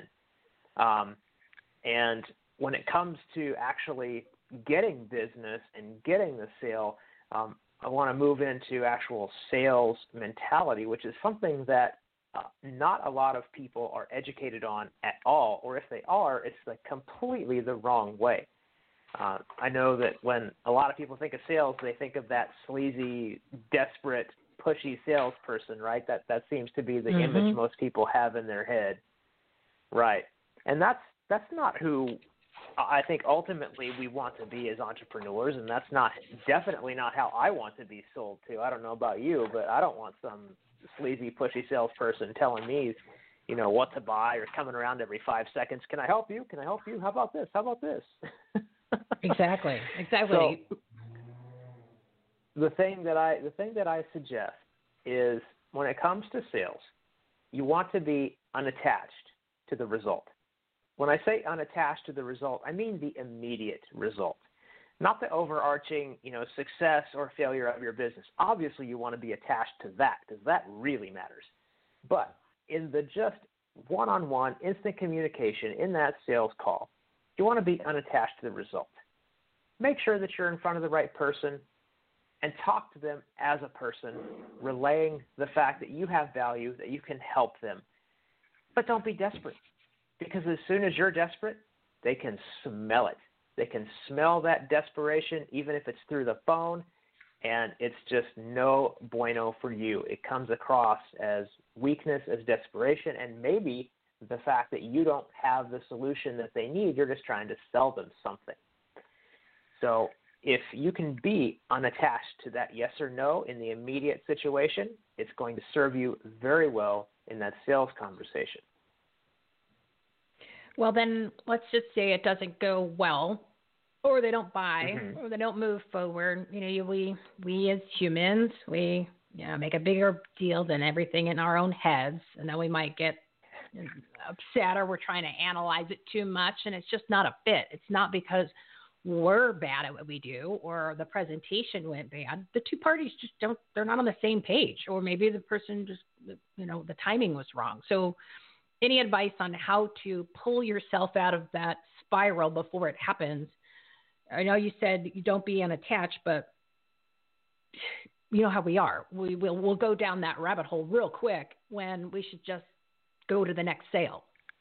and when it comes to actually getting business and getting the sale, I want to move into actual sales mentality, which is something that not a lot of people are educated on at all, or if they are, it's like completely the wrong way. I know that when a lot of people think of sales, they think of that sleazy, desperate, pushy salesperson, right? That seems to be the image most people have in their head, right? And that's not who I think ultimately we want to be as entrepreneurs, and that's definitely not how I want to be sold to. I don't know about you, but I don't want some sleazy, pushy salesperson telling me, what to buy, or coming around every 5 seconds. Can I help you? Can I help you? How about this? How about this?
Exactly.
So the thing that I suggest is, when it comes to sales, you want to be unattached to the result. When I say unattached to the result, I mean the immediate result, not the overarching, success or failure of your business. Obviously, you want to be attached to that, because that really matters. But in the just one-on-one instant communication in that sales call, you want to be unattached to the result. Make sure that you're in front of the right person and talk to them as a person, relaying the fact that you have value, that you can help them. But don't be desperate. Because as soon as you're desperate, they can smell it. They can smell that desperation, even if it's through the phone, and it's just no bueno for you. It comes across as weakness, as desperation, and maybe the fact that you don't have the solution that they need. You're just trying to sell them something. So if you can be unattached to that yes or no in the immediate situation, it's going to serve you very well in that sales conversation.
Well, then let's just say it doesn't go well, or they don't buy, or they don't move forward. We as humans, we make a bigger deal than everything in our own heads, and then we might get upset, or we're trying to analyze it too much, and it's just not a fit. It's not because we're bad at what we do or the presentation went bad. The two parties just they're not on the same page, or maybe the person just, the timing was wrong. So any advice on how to pull yourself out of that spiral before it happens? I know you said you don't be unattached, but you know how we are. We'll go down that rabbit hole real quick when we should just go to the next sale.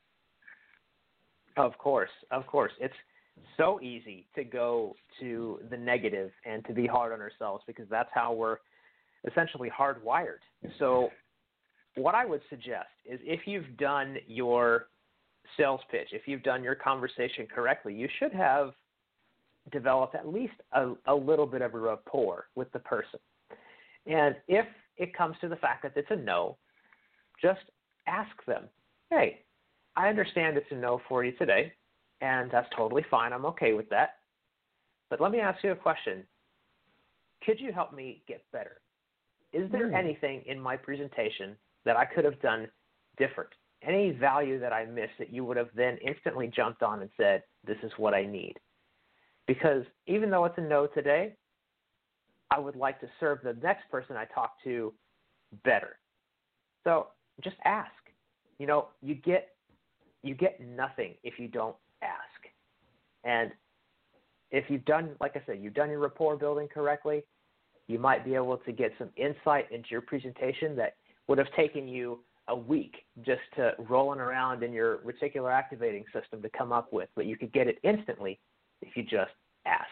Of course. It's so easy to go to the negative and to be hard on ourselves, because that's how we're essentially hardwired. So what I would suggest is, if you've done your sales pitch, if you've done your conversation correctly, you should have developed at least a little bit of a rapport with the person. And if it comes to the fact that it's a no, just ask them, hey, I understand it's a no for you today, and that's totally fine. I'm okay with that. But let me ask you a question. Could you help me get better? Is there anything in my presentation that I could have done different? Any value that I missed that you would have then instantly jumped on and said, this is what I need? Because even though it's a no today, I would like to serve the next person I talk to better. So just ask. You get nothing if you don't ask. And if you've done, like I said, you've done your rapport building correctly, you might be able to get some insight into your presentation that would have taken you a week just to rolling around in your reticular activating system to come up with, but you could get it instantly if you just ask.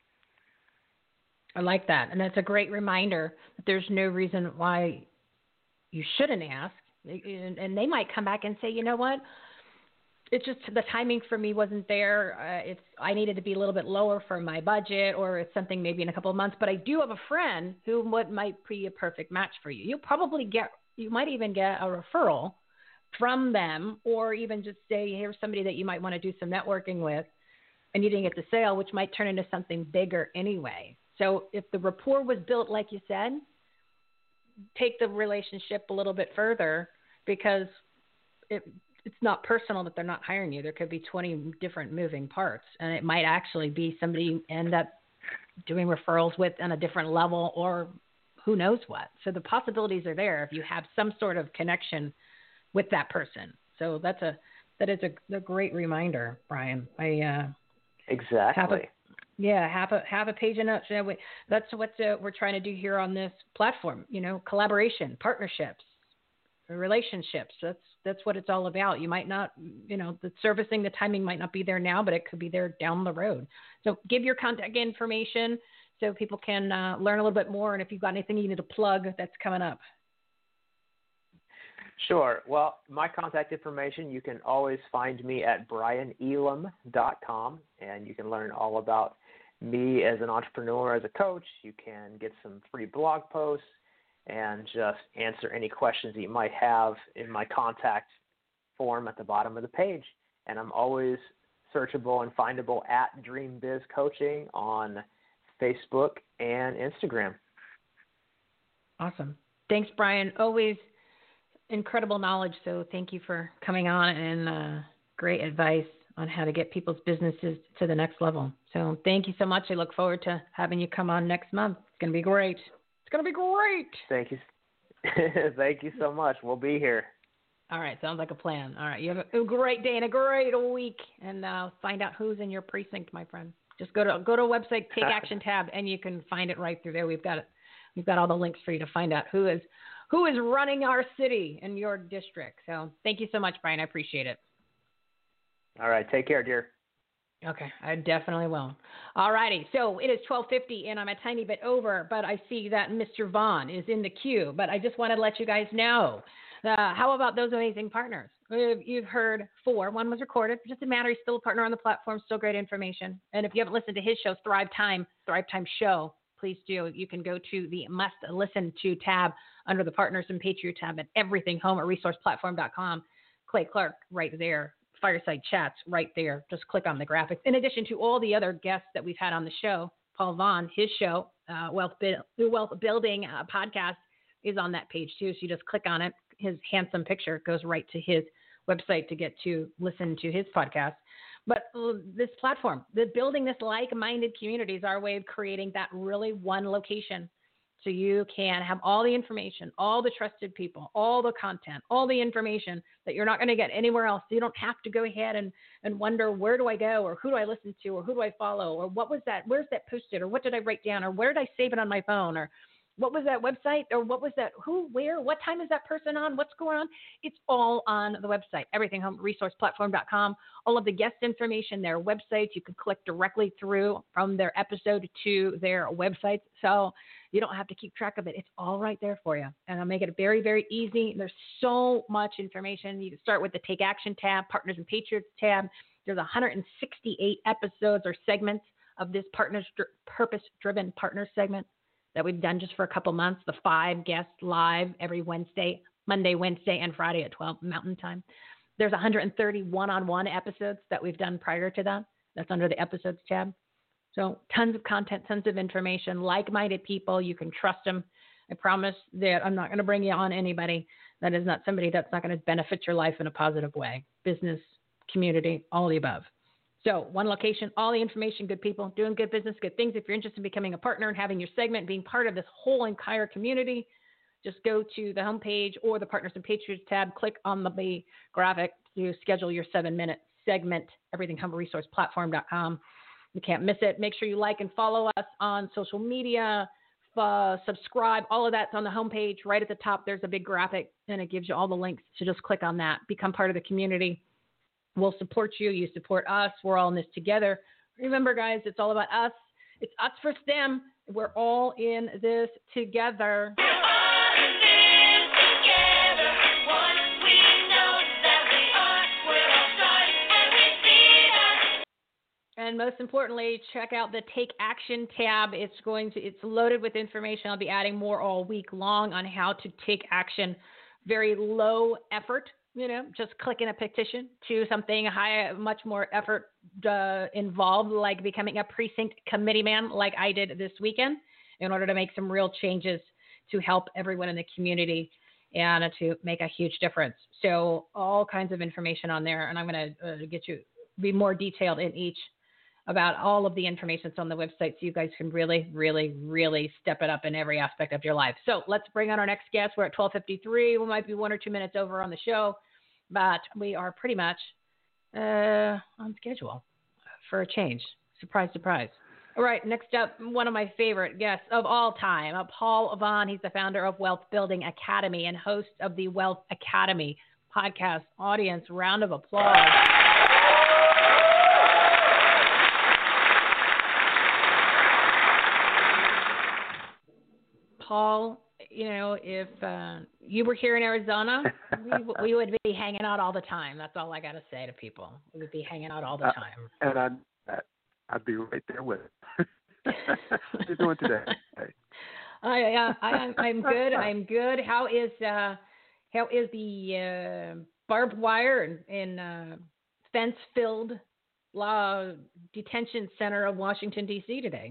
I like that. And that's a great reminder that there's no reason why you shouldn't ask. And they might come back and say, you know what? It's just the timing for me wasn't there. I needed to be a little bit lower for my budget, or it's something maybe in a couple of months. But I do have a friend who might be a perfect match for you. You might even get a referral from them, or even just say, here's somebody that you might want to do some networking with, and you didn't get the sale, which might turn into something bigger anyway. So if the rapport was built, like you said, take the relationship a little bit further, because it's not personal that they're not hiring you. There could be 20 different moving parts, and it might actually be somebody you end up doing referrals with on a different level, or who knows what. So the possibilities are there if you have some sort of connection with that person. So that is a great reminder, Brian.
Exactly.
Have a page of notes. That's what we're trying to do here on this platform. Collaboration, partnerships, relationships. That's what it's all about. You might not, the servicing, the timing might not be there now, but it could be there down the road. So give your contact information so people can learn a little bit more. And if you've got anything you need to plug, that's coming up.
Sure. Well, my contact information, you can always find me at brianelam.com, and you can learn all about me as an entrepreneur, as a coach. You can get some free blog posts and just answer any questions that you might have in my contact form at the bottom of the page. And I'm always searchable and findable at Dream Biz Coaching on Facebook and Instagram.
Awesome. Thanks, Brian. Always incredible knowledge. So thank you for coming on, and great advice on how to get people's businesses to the next level. So thank you so much. I look forward to having you come on next month. It's going to be great. It's going to be great.
Thank you. Thank you so much. We'll be here.
All right. Sounds like a plan. All right. You have a great day and a great week, and find out who's in your precinct, my friend. Just go to a website, Take Action tab, and you can find it right through there. We've got all the links for you to find out who is running our city and your district. So thank you so much, Brian. I appreciate it.
All right. Take care, dear.
Okay. I definitely will. All righty. So it is 12:50, and I'm a tiny bit over, but I see that Mr. Vaughn is in the queue. But I just wanted to let you guys know, how about those amazing partners? You've heard 4. One was recorded. It doesn't matter. He's still a partner on the platform. Still great information. And if you haven't listened to his show, Thrive Time Show, please do. You can go to the Must Listen To tab under the Partners and Patriot tab at Everything Home at resourceplatform.com. Clay Clark right there. Fireside Chats right there. Just click on the graphics. In addition to all the other guests that we've had on the show, Paul Vaughn, his show, Wealth Building podcast is on that page too. So you just click on it. His handsome picture goes right to his website to get to listen to his podcast. But this platform, building this like-minded community is our way of creating that really one location. So you can have all the information, all the trusted people, all the content, all the information that you're not going to get anywhere else. So you don't have to go ahead and wonder, where do I go, or who do I listen to, or who do I follow, or what was that, where's that posted, or what did I write down, or where did I save it on my phone, or what was that website, or what was that, who, where, what time is that person on, what's going on? It's all on the website, everythinghomeresourceplatform.com. All of the guest information, their websites, you can click directly through from their episode to their websites. So you don't have to keep track of it. It's all right there for you. And I'll make it very, very easy. There's so much information. You can start with the Take Action tab, Partners and Patriots tab. There's 168 episodes or segments of this purpose-driven partner segment that we've done just for a couple months. The 5 guests live every Wednesday, Monday, Wednesday, and Friday at 12 Mountain Time. There's 130 one-on-one episodes that we've done prior to that. That's under the episodes tab. So tons of content, tons of information, like-minded people. You can trust them. I promise that I'm not going to bring you on anybody that is not somebody that's not going to benefit your life in a positive way. Business, community, all the above. So one location, all the information, good people, doing good business, good things. If you're interested in becoming a partner and having your segment, being part of this whole entire community, just go to the homepage or the Partners and Patriots tab, click on the graphic to schedule your 7-minute segment, everythinghomeresourceplatform.com. You can't miss it. Make sure you like and follow us on social media, subscribe. All of that's on the homepage. Right at the top, there's a big graphic, and it gives you all the links. So just click on that. Become part of the community. We'll support you. You support us. We're all in this together. Remember, guys, it's all about us. It's us versus them. We're all in this together. And most importantly, check out the Take Action tab. It's loaded with information. I'll be adding more all week long on how to take action. Very low effort, just clicking a petition to something high, much more effort involved, like becoming a precinct committee man like I did this weekend in order to make some real changes to help everyone in the community and to make a huge difference. So all kinds of information on there, and I'm going to be more detailed in each about all of the information that's on the website so you guys can really, really, really step it up in every aspect of your life. So let's bring on our next guest. We're at 12:53. We might be 1 or 2 minutes over on the show, but we are pretty much on schedule for a change. Surprise, surprise. All right, next up, one of my favorite guests of all time, Paul Vaughn. He's the founder of Wealth Building Academy and host of the Wealth Academy podcast. Audience, round of applause. Paul, if you were here in Arizona, we would be hanging out all the time. That's all I got to say to people. We would be hanging out all the time.
And I'd be right there with it. What are you doing today?
I'm good. I'm good. How is the barbed wire and fence-filled detention center of Washington, D.C. today?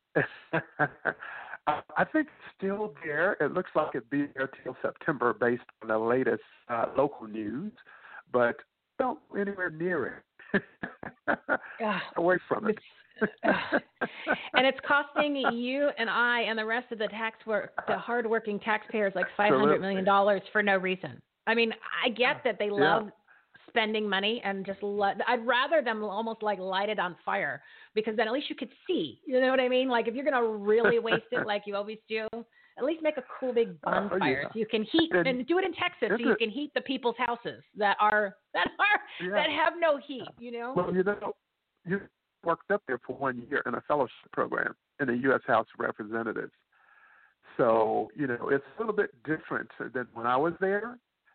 I think it's still there. It looks like it'd be there till September based on the latest local news, but don't go anywhere near it. Away from it.
And it's costing you and I and the rest of the hardworking taxpayers like $500 million for no reason. I mean, I get that they love spending money and I'd rather them almost like light it on fire because then at least you could see. You know what I mean? Like if you're going to really waste it like you always do, at least make a cool big bonfire so you can heat and do it in Texas so you can heat the people's houses that have no heat,
Well, you worked up there for 1 year in a fellowship program in the U.S. House of Representatives. So, it's a little bit different than when I was there.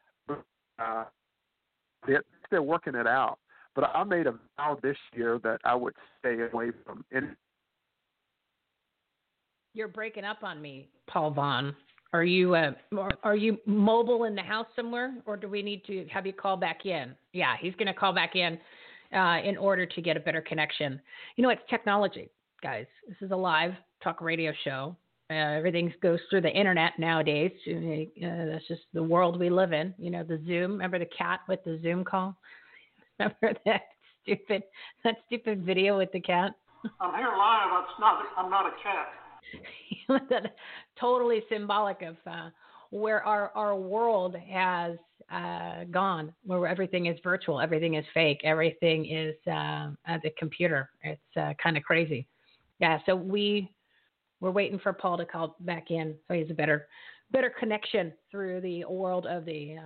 They're working it out. But I made a vow this year that I would stay away from any.
You're breaking up on me, Paul Vaughn. Are you mobile in the house somewhere, or do we need to have you call back in? Yeah, he's going to call back in order to get a better connection. It's technology, guys. This is a live talk radio show. Everything goes through the internet nowadays. That's just the world we live in. The Zoom. Remember the cat with the Zoom call? Remember that stupid video with the cat?
I'm here live. I'm not a cat.
Totally symbolic of where our world has gone, where everything is virtual, everything is fake, everything is at the computer. It's kind of crazy. Yeah, so we're waiting for Paul to call back in so he has a better connection through the world of the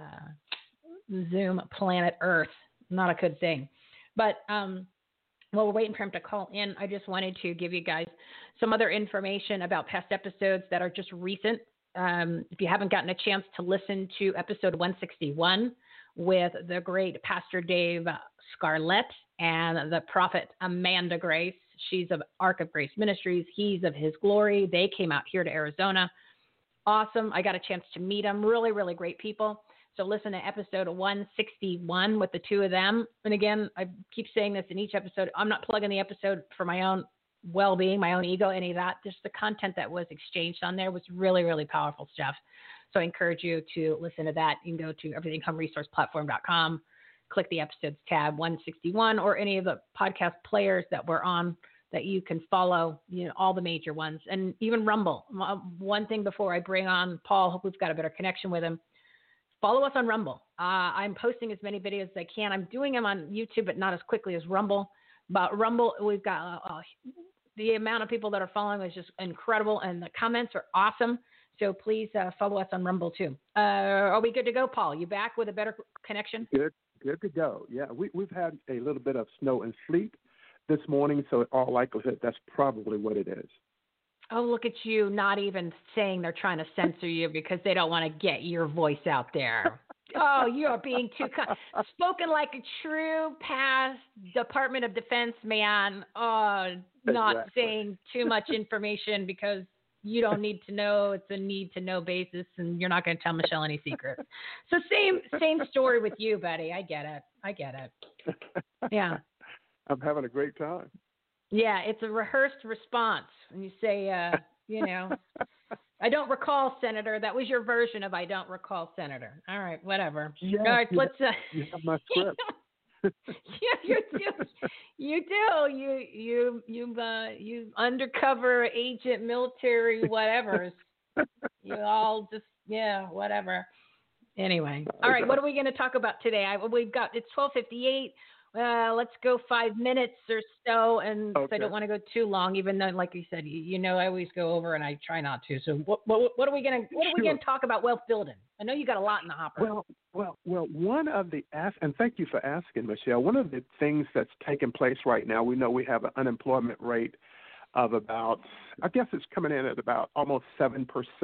Zoom planet Earth. Not a good thing. But while we're waiting for him to call in, I just wanted to give you guys some other information about past episodes that are just recent. If you haven't gotten a chance to listen to episode 161 with the great Pastor Dave Scarlett and the prophet Amanda Grace, she's of Ark of Grace Ministries. He's of His Glory. They came out here to Arizona. Awesome. I got a chance to meet them. Really, really great people. So listen to episode 161 with the two of them. And again, I keep saying this in each episode. I'm not plugging the episode for my own well-being, my own ego, any of that. Just the content that was exchanged on there was really, really powerful stuff. So I encourage you to listen to that. You can go to everythinghomeresourceplatform.com, click the episodes tab 161 or any of the podcast players that we're on that you can follow, all the major ones, and even Rumble. One thing before I bring on Paul, hope we've got a better connection with him. Follow us on Rumble. I'm posting as many videos as I can. I'm doing them on YouTube, but not as quickly as Rumble. But Rumble, we've got the amount of people that are following is just incredible, and the comments are awesome. So please follow us on Rumble too. Are we good to go, Paul? You back with a better connection?
Good to go. Yeah, we've had a little bit of snow and sleet this morning, so in all likelihood, that's probably what it is.
Oh, look at you, not even saying they're trying to censor you because they don't want to get your voice out there. Oh, you are being too spoken like a true past Department of Defense man. Oh, not saying too much information because you don't need to know. It's a need to know basis, and you're not going to tell Michelle any secrets. So same story with you, buddy. I get it. Yeah. I'm
having a great time.
Yeah, it's a rehearsed response. When you say, you know. I don't recall, Senator. That was your version of I don't recall, Senator. All right, whatever.
Yes,
All right, let's.
You have my script.
Yeah, you do. You undercover agent, military, whatever. You all just whatever. Anyway, all right. What are we going to talk about today? It's 12:58. Let's go 5 minutes or so, and I don't want to go too long. Even though, like you said, I always go over, and I try not to. So, what are we gonna talk about wealth building? I know you got a lot in the hopper.
Well. One of the and thank you for asking, Michelle. One of the things that's taking place right now, we know we have an unemployment rate of about, I guess it's coming in at about almost 7%.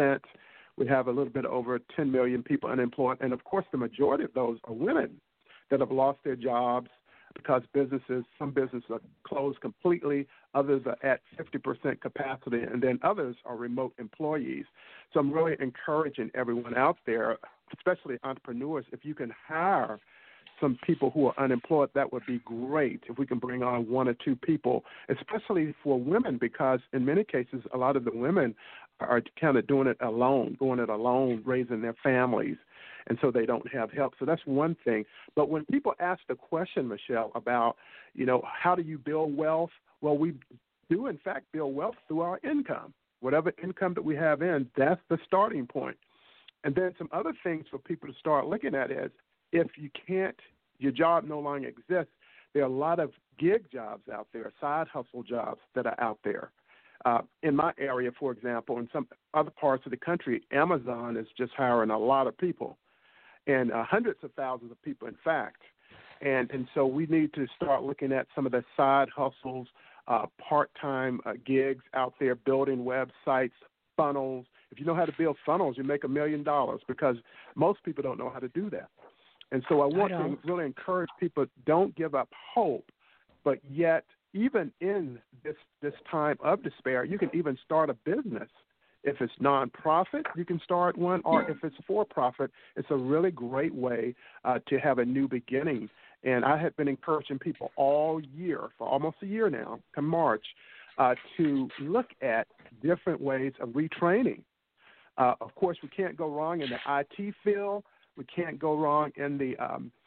We have a little bit over 10 million people unemployed, and of course, the majority of those are women that have lost their jobs because some businesses are closed completely, others are at 50% capacity, and then others are remote employees. So I'm really encouraging everyone out there, especially entrepreneurs, if you can hire some people who are unemployed, that would be great if we can bring on 1 or 2 people, especially for women, because in many cases, a lot of the women are kind of doing it alone, raising their families, and so they don't have help. So that's one thing. But when people ask the question, Michelle, about, how do you build wealth? Well, we do, in fact, build wealth through our income. Whatever income that we have in, that's the starting point. And then some other things for people to start looking at is, if your job no longer exists, there are a lot of gig jobs out there, side hustle jobs that are out there. In my area, for example, in some other parts of the country, Amazon is just hiring a lot of people, and hundreds of thousands of people, in fact. And so we need to start looking at some of the side hustles, part-time gigs out there, building websites, funnels. If you know how to build funnels, you make $1 million, because most people don't know how to do that. And so I want to really encourage people, don't give up hope, but yet even in this time of despair, you can even start a business. If it's nonprofit, you can start one, or if it's for-profit, it's a really great way to have a new beginning. And I have been encouraging people all year, for almost a year now, come March, to look at different ways of retraining. Of course, we can't go wrong in the IT field. We can't go wrong in the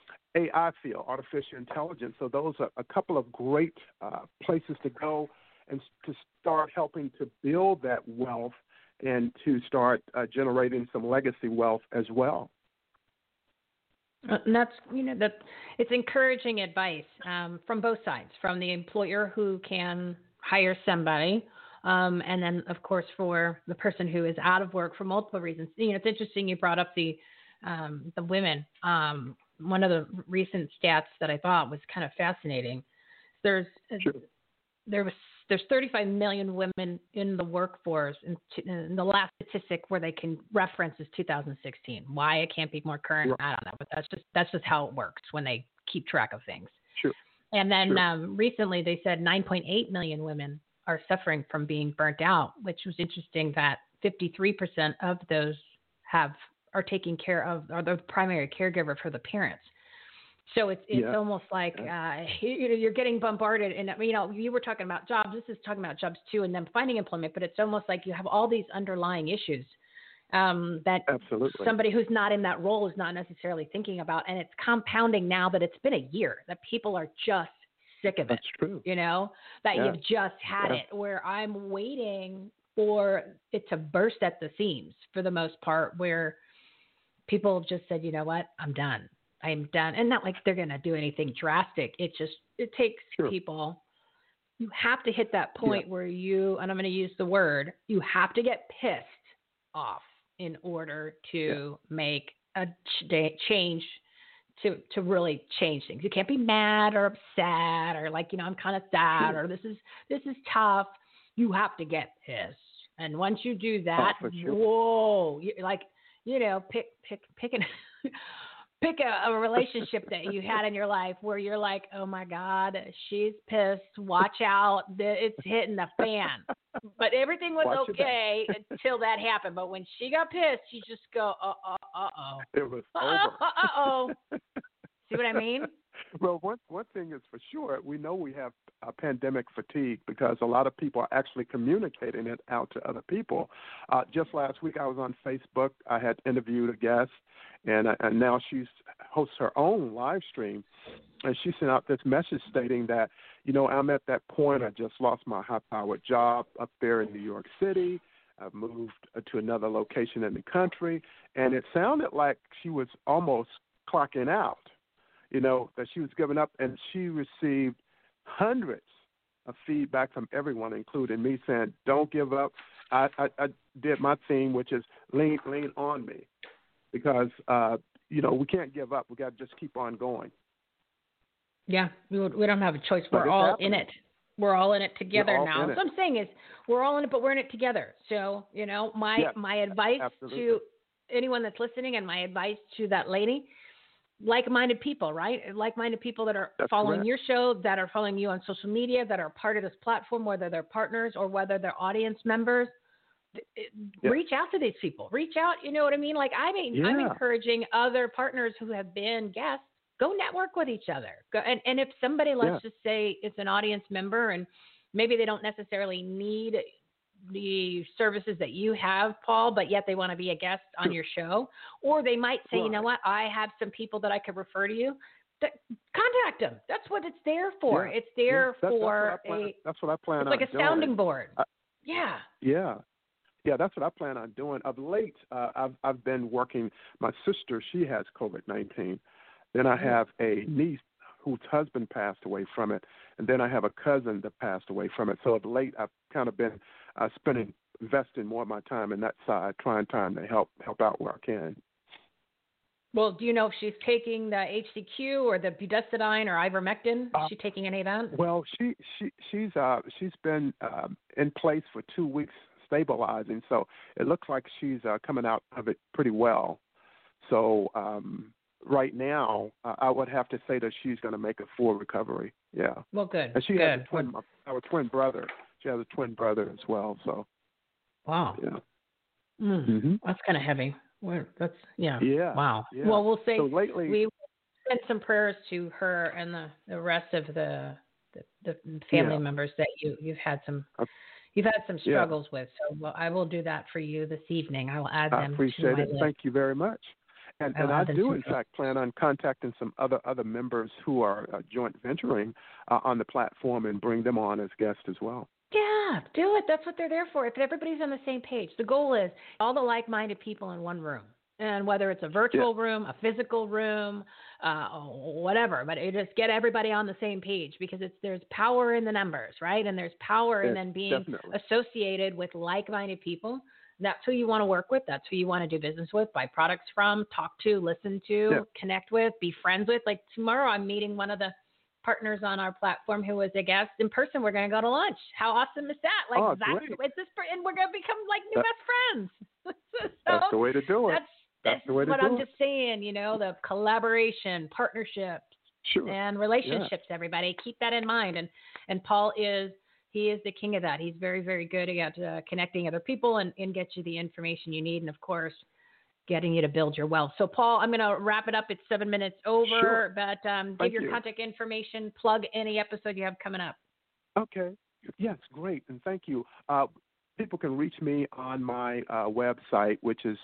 AI field, artificial intelligence. So those are a couple of great places to go and to start helping to build that wealth and to start generating some legacy wealth as well.
And that's, it's encouraging advice from both sides, from the employer who can hire somebody, and then, of course, for the person who is out of work for multiple reasons. It's interesting you brought up the women. One of the recent stats that I thought was kind of fascinating. There's 35 million women in the workforce, and the last statistic where they can reference is 2016. Why it can't be more current, I don't know, but that's just how it works when they keep track of things.
Sure.
And then recently they said 9.8 million women are suffering from being burnt out, which was interesting that 53% of those are taking care of, are the primary caregiver for the parents. So it's almost like you're getting bombarded, and you were talking about jobs. This is talking about jobs too, and then finding employment. But it's almost like you have all these underlying issues that
Absolutely.
somebody who's not in that role is not necessarily thinking about, and it's compounding now that it's been a year that people are just sick of it.
That's true.
You've just had it. Where I'm waiting for it to burst at the seams for the most part, where people have just said, you know what, I'm done. I'm done. And not like they're going to do anything drastic. It takes people, you have to hit that point where and I'm going to use the word, you have to get pissed off in order to make a change, to really change things. You can't be mad or upset or like, I'm kind of sad or this is tough. You have to get pissed. And once you do that, whoa, you're like, pick a relationship that you had in your life where you're like, oh my God, she's pissed. Watch out. It's hitting the fan. But everything was okay until that happened. But when she got pissed, you just go, uh-oh.
It was over.
Uh-oh. See what I mean?
Well, one thing is for sure, we know we have pandemic fatigue because a lot of people are actually communicating it out to other people. Just last week, I was on Facebook. I had interviewed a guest, and now she hosts her own live stream, and she sent out this message stating that, I'm at that point. I just lost my high-powered job up there in New York City. I've moved to another location in the country, and it sounded like she was almost clocking out. That she was giving up, and she received hundreds of feedback from everyone, including me, saying, don't give up. I did my thing, which is lean on me, because, we can't give up. We got to just keep on going.
Yeah, we don't have a choice. We're all in it. We're all in it together now. What I'm saying is we're all in it, but we're in it together. So, my advice to anyone that's listening, and my advice to that lady, like-minded people, right? Like-minded people that are following your show, that are following you on social media, that are part of this platform, whether they're partners or whether they're audience members. Reach out to these people. Reach out, you know what I mean? Like I'm encouraging other partners who have been guests, go network with each other. Go, and if somebody, let's just say it's an audience member and maybe they don't necessarily need the services that you have, Paul, but yet they want to be a guest on your show, or they might say, you know what, I have some people that I could refer to you. Contact them. That's what it's there for. It's there for
that's what I plan on doing.
It's like a sounding board.
Yeah, that's what I plan on doing. Of late, I've been working. My sister, she has COVID-19. Then I have a niece whose husband passed away from it, and then I have a cousin that passed away from it. So of late, I've kind of been investing more of my time in that side, trying time to help out where I can.
Well, do you know if she's taking the HCQ or the budesonide or ivermectin? Is she taking any of that?
Well, she's been in place for 2 weeks, stabilizing. So it looks like she's coming out of it pretty well. So right now, I would have to say that she's going to make a full recovery. Yeah.
Well, good.
And she has our twin brother. She has a twin brother as well. So.
Wow.
Yeah.
That's kind of heavy. That's
Yeah.
Wow.
Yeah.
Well, we'll say
so lately,
we send some prayers to her and the rest of the family members that you've had some struggles with. So I will do that for you this evening. I will add them.
I appreciate it.
List.
Thank you very much. And I do, in fact, plan on contacting some other members who are joint venturing on the platform and bring them on as guests as well.
Yeah, do it. That's what they're there for. If everybody's on the same page, the goal is all the like-minded people in one room. And whether it's a virtual room, a physical room, whatever, but it just get everybody on the same page because there's power in the numbers, right? And there's power in then being associated with like-minded people. That's who you want to work with. That's who you want to do business with, buy products from, talk to, listen to, connect with, be friends with. Like tomorrow, I'm meeting one of the partners on our platform who was a guest in person. We're going to go to lunch. How awesome is that? Like and we're going to become like new best friends.
That's the way to do it.
That's the way to do it. I'm just saying, the collaboration, partnerships, and relationships. Everybody keep that in mind. And Paul is the king of that. He's very, very good at connecting other people and get you the information you need. And of course, getting you to build your wealth. So, Paul, I'm going to wrap it up. It's 7 minutes over, but give your contact information, plug any episode you have coming up.
Okay. Yes, great. And thank you. People can reach me on my website, which is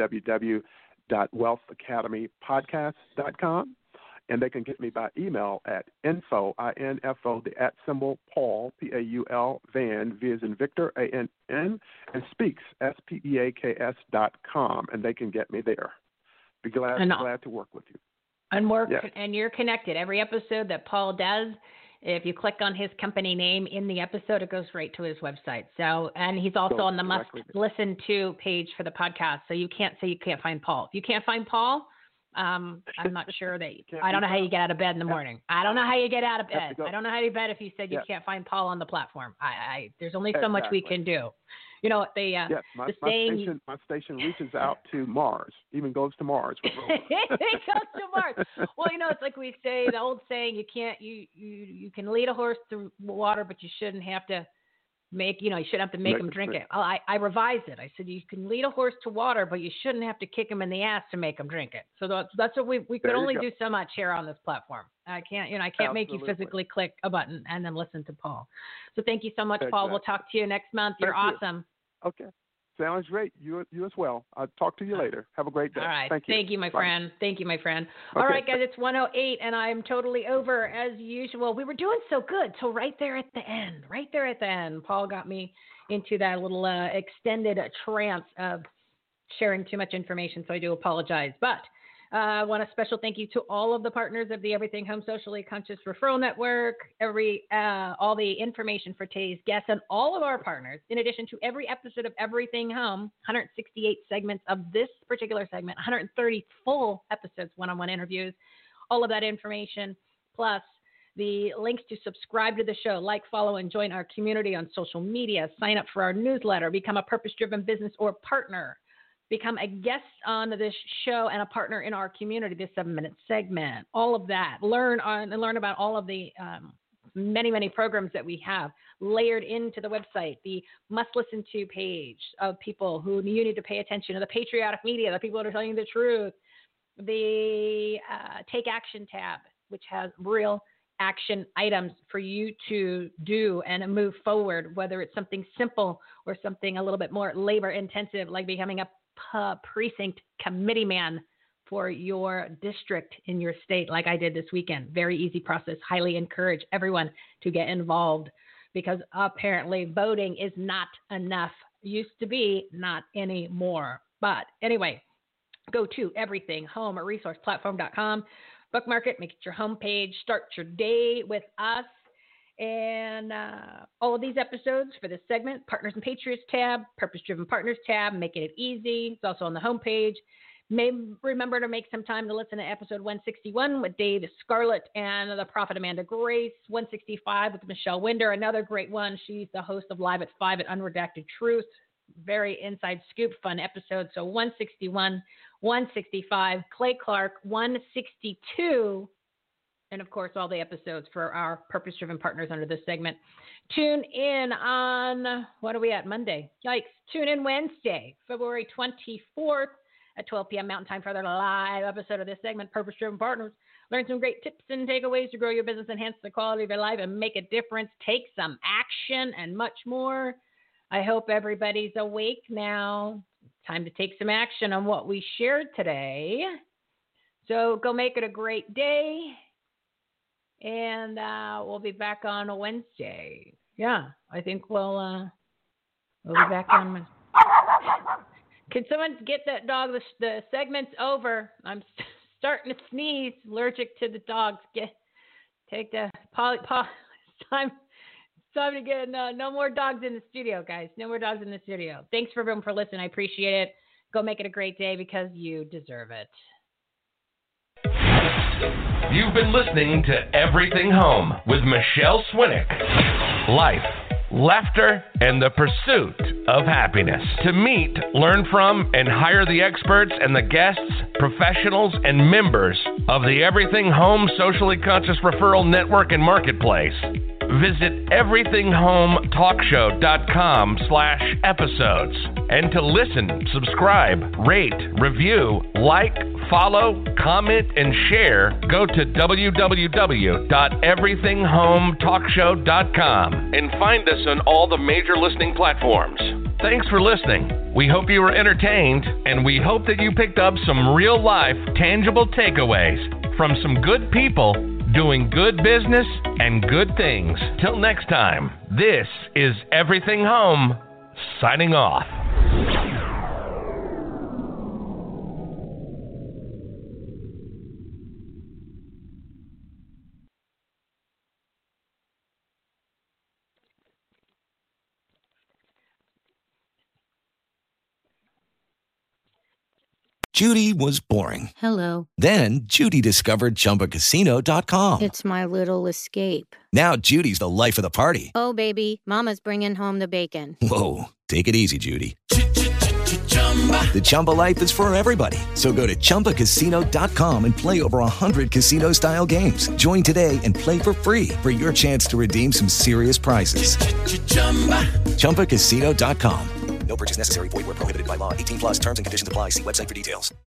www.wealthacademypodcast.com. And they can get me by email at info, I-N-F-O, the @ Paul, P-A-U-L, Van, V as in Victor, A-N-N, and Speaks, SPEAKS.com, and they can get me there. Be glad to work with you.
And you're connected. Every episode that Paul does, if you click on his company name in the episode, it goes right to his website. So, and he's also on the must listen to page for the podcast. So you can't say you can't find Paul. If you can't find Paul, I'm not sure that I don't know how you get out of bed in the morning. I don't know how you get out of bed. I don't know how you bed if you said you can't find Paul on the platform. There's only so much we can do.
My station reaches out to Mars, even goes to Mars.
It goes to Mars. Well, it's like we say, the old saying, you can lead a horse through water, but you shouldn't have to you shouldn't have to make them drink it. I revised it. I said you can lead a horse to water, but you shouldn't have to kick him in the ass to make him drink it. So that's what we could only do so much here on this platform. I can't make you physically click a button and then listen to Paul. So thank you so much, Paul. We'll talk to you next month. You're awesome.
Okay. Sounds great. You as well. I'll talk to you later. Have a great day.
All right.
Thank you.
Thank you, my
Bye.
friend. Thank you, my friend.
Okay.
All right, guys, it's 1:08, and I'm totally over as usual. We were doing so good till right there at the end. Paul got me into that little extended trance of sharing too much information, so I do apologize. But I want a special thank you to all of the partners of the Everything Home Socially Conscious Referral Network, all the information for today's guests, and all of our partners, in addition to every episode of Everything Home, 168 segments of this particular segment, 130 full episodes, one-on-one interviews, all of that information, plus the links to subscribe to the show, like, follow, and join our community on social media, sign up for our newsletter, become a purpose-driven business or partner, become a guest on this show and a partner in our community, this 7-minute segment, all of that. Learn about all of the many, many programs that we have layered into the website, the must-listen to page of people who you need to pay attention to, the patriotic media, the people that are telling you the truth, the Take Action tab, which has real action items for you to do and move forward, whether it's something simple or something a little bit more labor-intensive, like becoming a precinct committee man for your district in your state, like I did this weekend. Very easy process. Highly encourage everyone to get involved because apparently voting is not enough. Used to be, not anymore. But anyway, go to everythinghomeresourceplatform.com, bookmark it, make it your homepage, start your day with us. And all of these episodes for this segment, Partners and Patriots tab, Purpose-Driven Partners tab, making it easy. It's also on the homepage. Remember to make some time to listen to episode 161 with Dave Scarlett and the Prophet Amanda Grace, 165 with Michelle Winder, another great one. She's the host of Live at 5 at Unredacted Truth. Very inside scoop, fun episode. So 161, 165, Clay Clark, 162, and, of course, all the episodes for our purpose-driven partners under this segment. Tune in on, what are we at, Monday? Yikes. Tune in Wednesday, February 24th at 12 p.m. Mountain Time for another live episode of this segment, Purpose-Driven Partners. Learn some great tips and takeaways to grow your business, enhance the quality of your life, and make a difference. Take some action and much more. I hope everybody's awake now. Time to take some action on what we shared today. So go make it a great day. And we'll be back on a Wednesday. Yeah, I think we'll be back on Wednesday. Can someone get that dog? The segment's over. I'm starting to sneeze. Allergic to the dogs. Take the Paul. It's time to get no more dogs in the studio, guys. No more dogs in the studio. Thanks for everyone for listening. I appreciate it. Go make it a great day because you deserve it.
You've been listening to Everything Home with Michelle Swinnick. Life, laughter, and the pursuit of happiness. To meet, learn from, and hire the experts and the guests, professionals, and members of the Everything Home Socially Conscious Referral Network and Marketplace, visit everythinghometalkshow.com/episodes. And to listen, subscribe, rate, review, like, follow, comment, and share, go to www.everythinghometalkshow.com and find us on all the major listening platforms. Thanks for listening. We hope you were entertained, and we hope that you picked up some real-life, tangible takeaways from some good people doing good business and good things. Till next time, this is Everything Home, signing off.
Judy was boring.
Hello.
Then Judy discovered ChumbaCasino.com.
It's my little escape.
Now Judy's the life of the party.
Oh, baby, mama's bringing home the bacon.
Whoa, take it easy, Judy. The Chumba life is for everybody. So go to ChumbaCasino.com and play over 100 casino-style games. Join today and play for free for your chance to redeem some serious prizes. ChumbaCasino.com.
No purchase necessary. Void where prohibited by law. 18 plus terms and conditions apply. See website for details.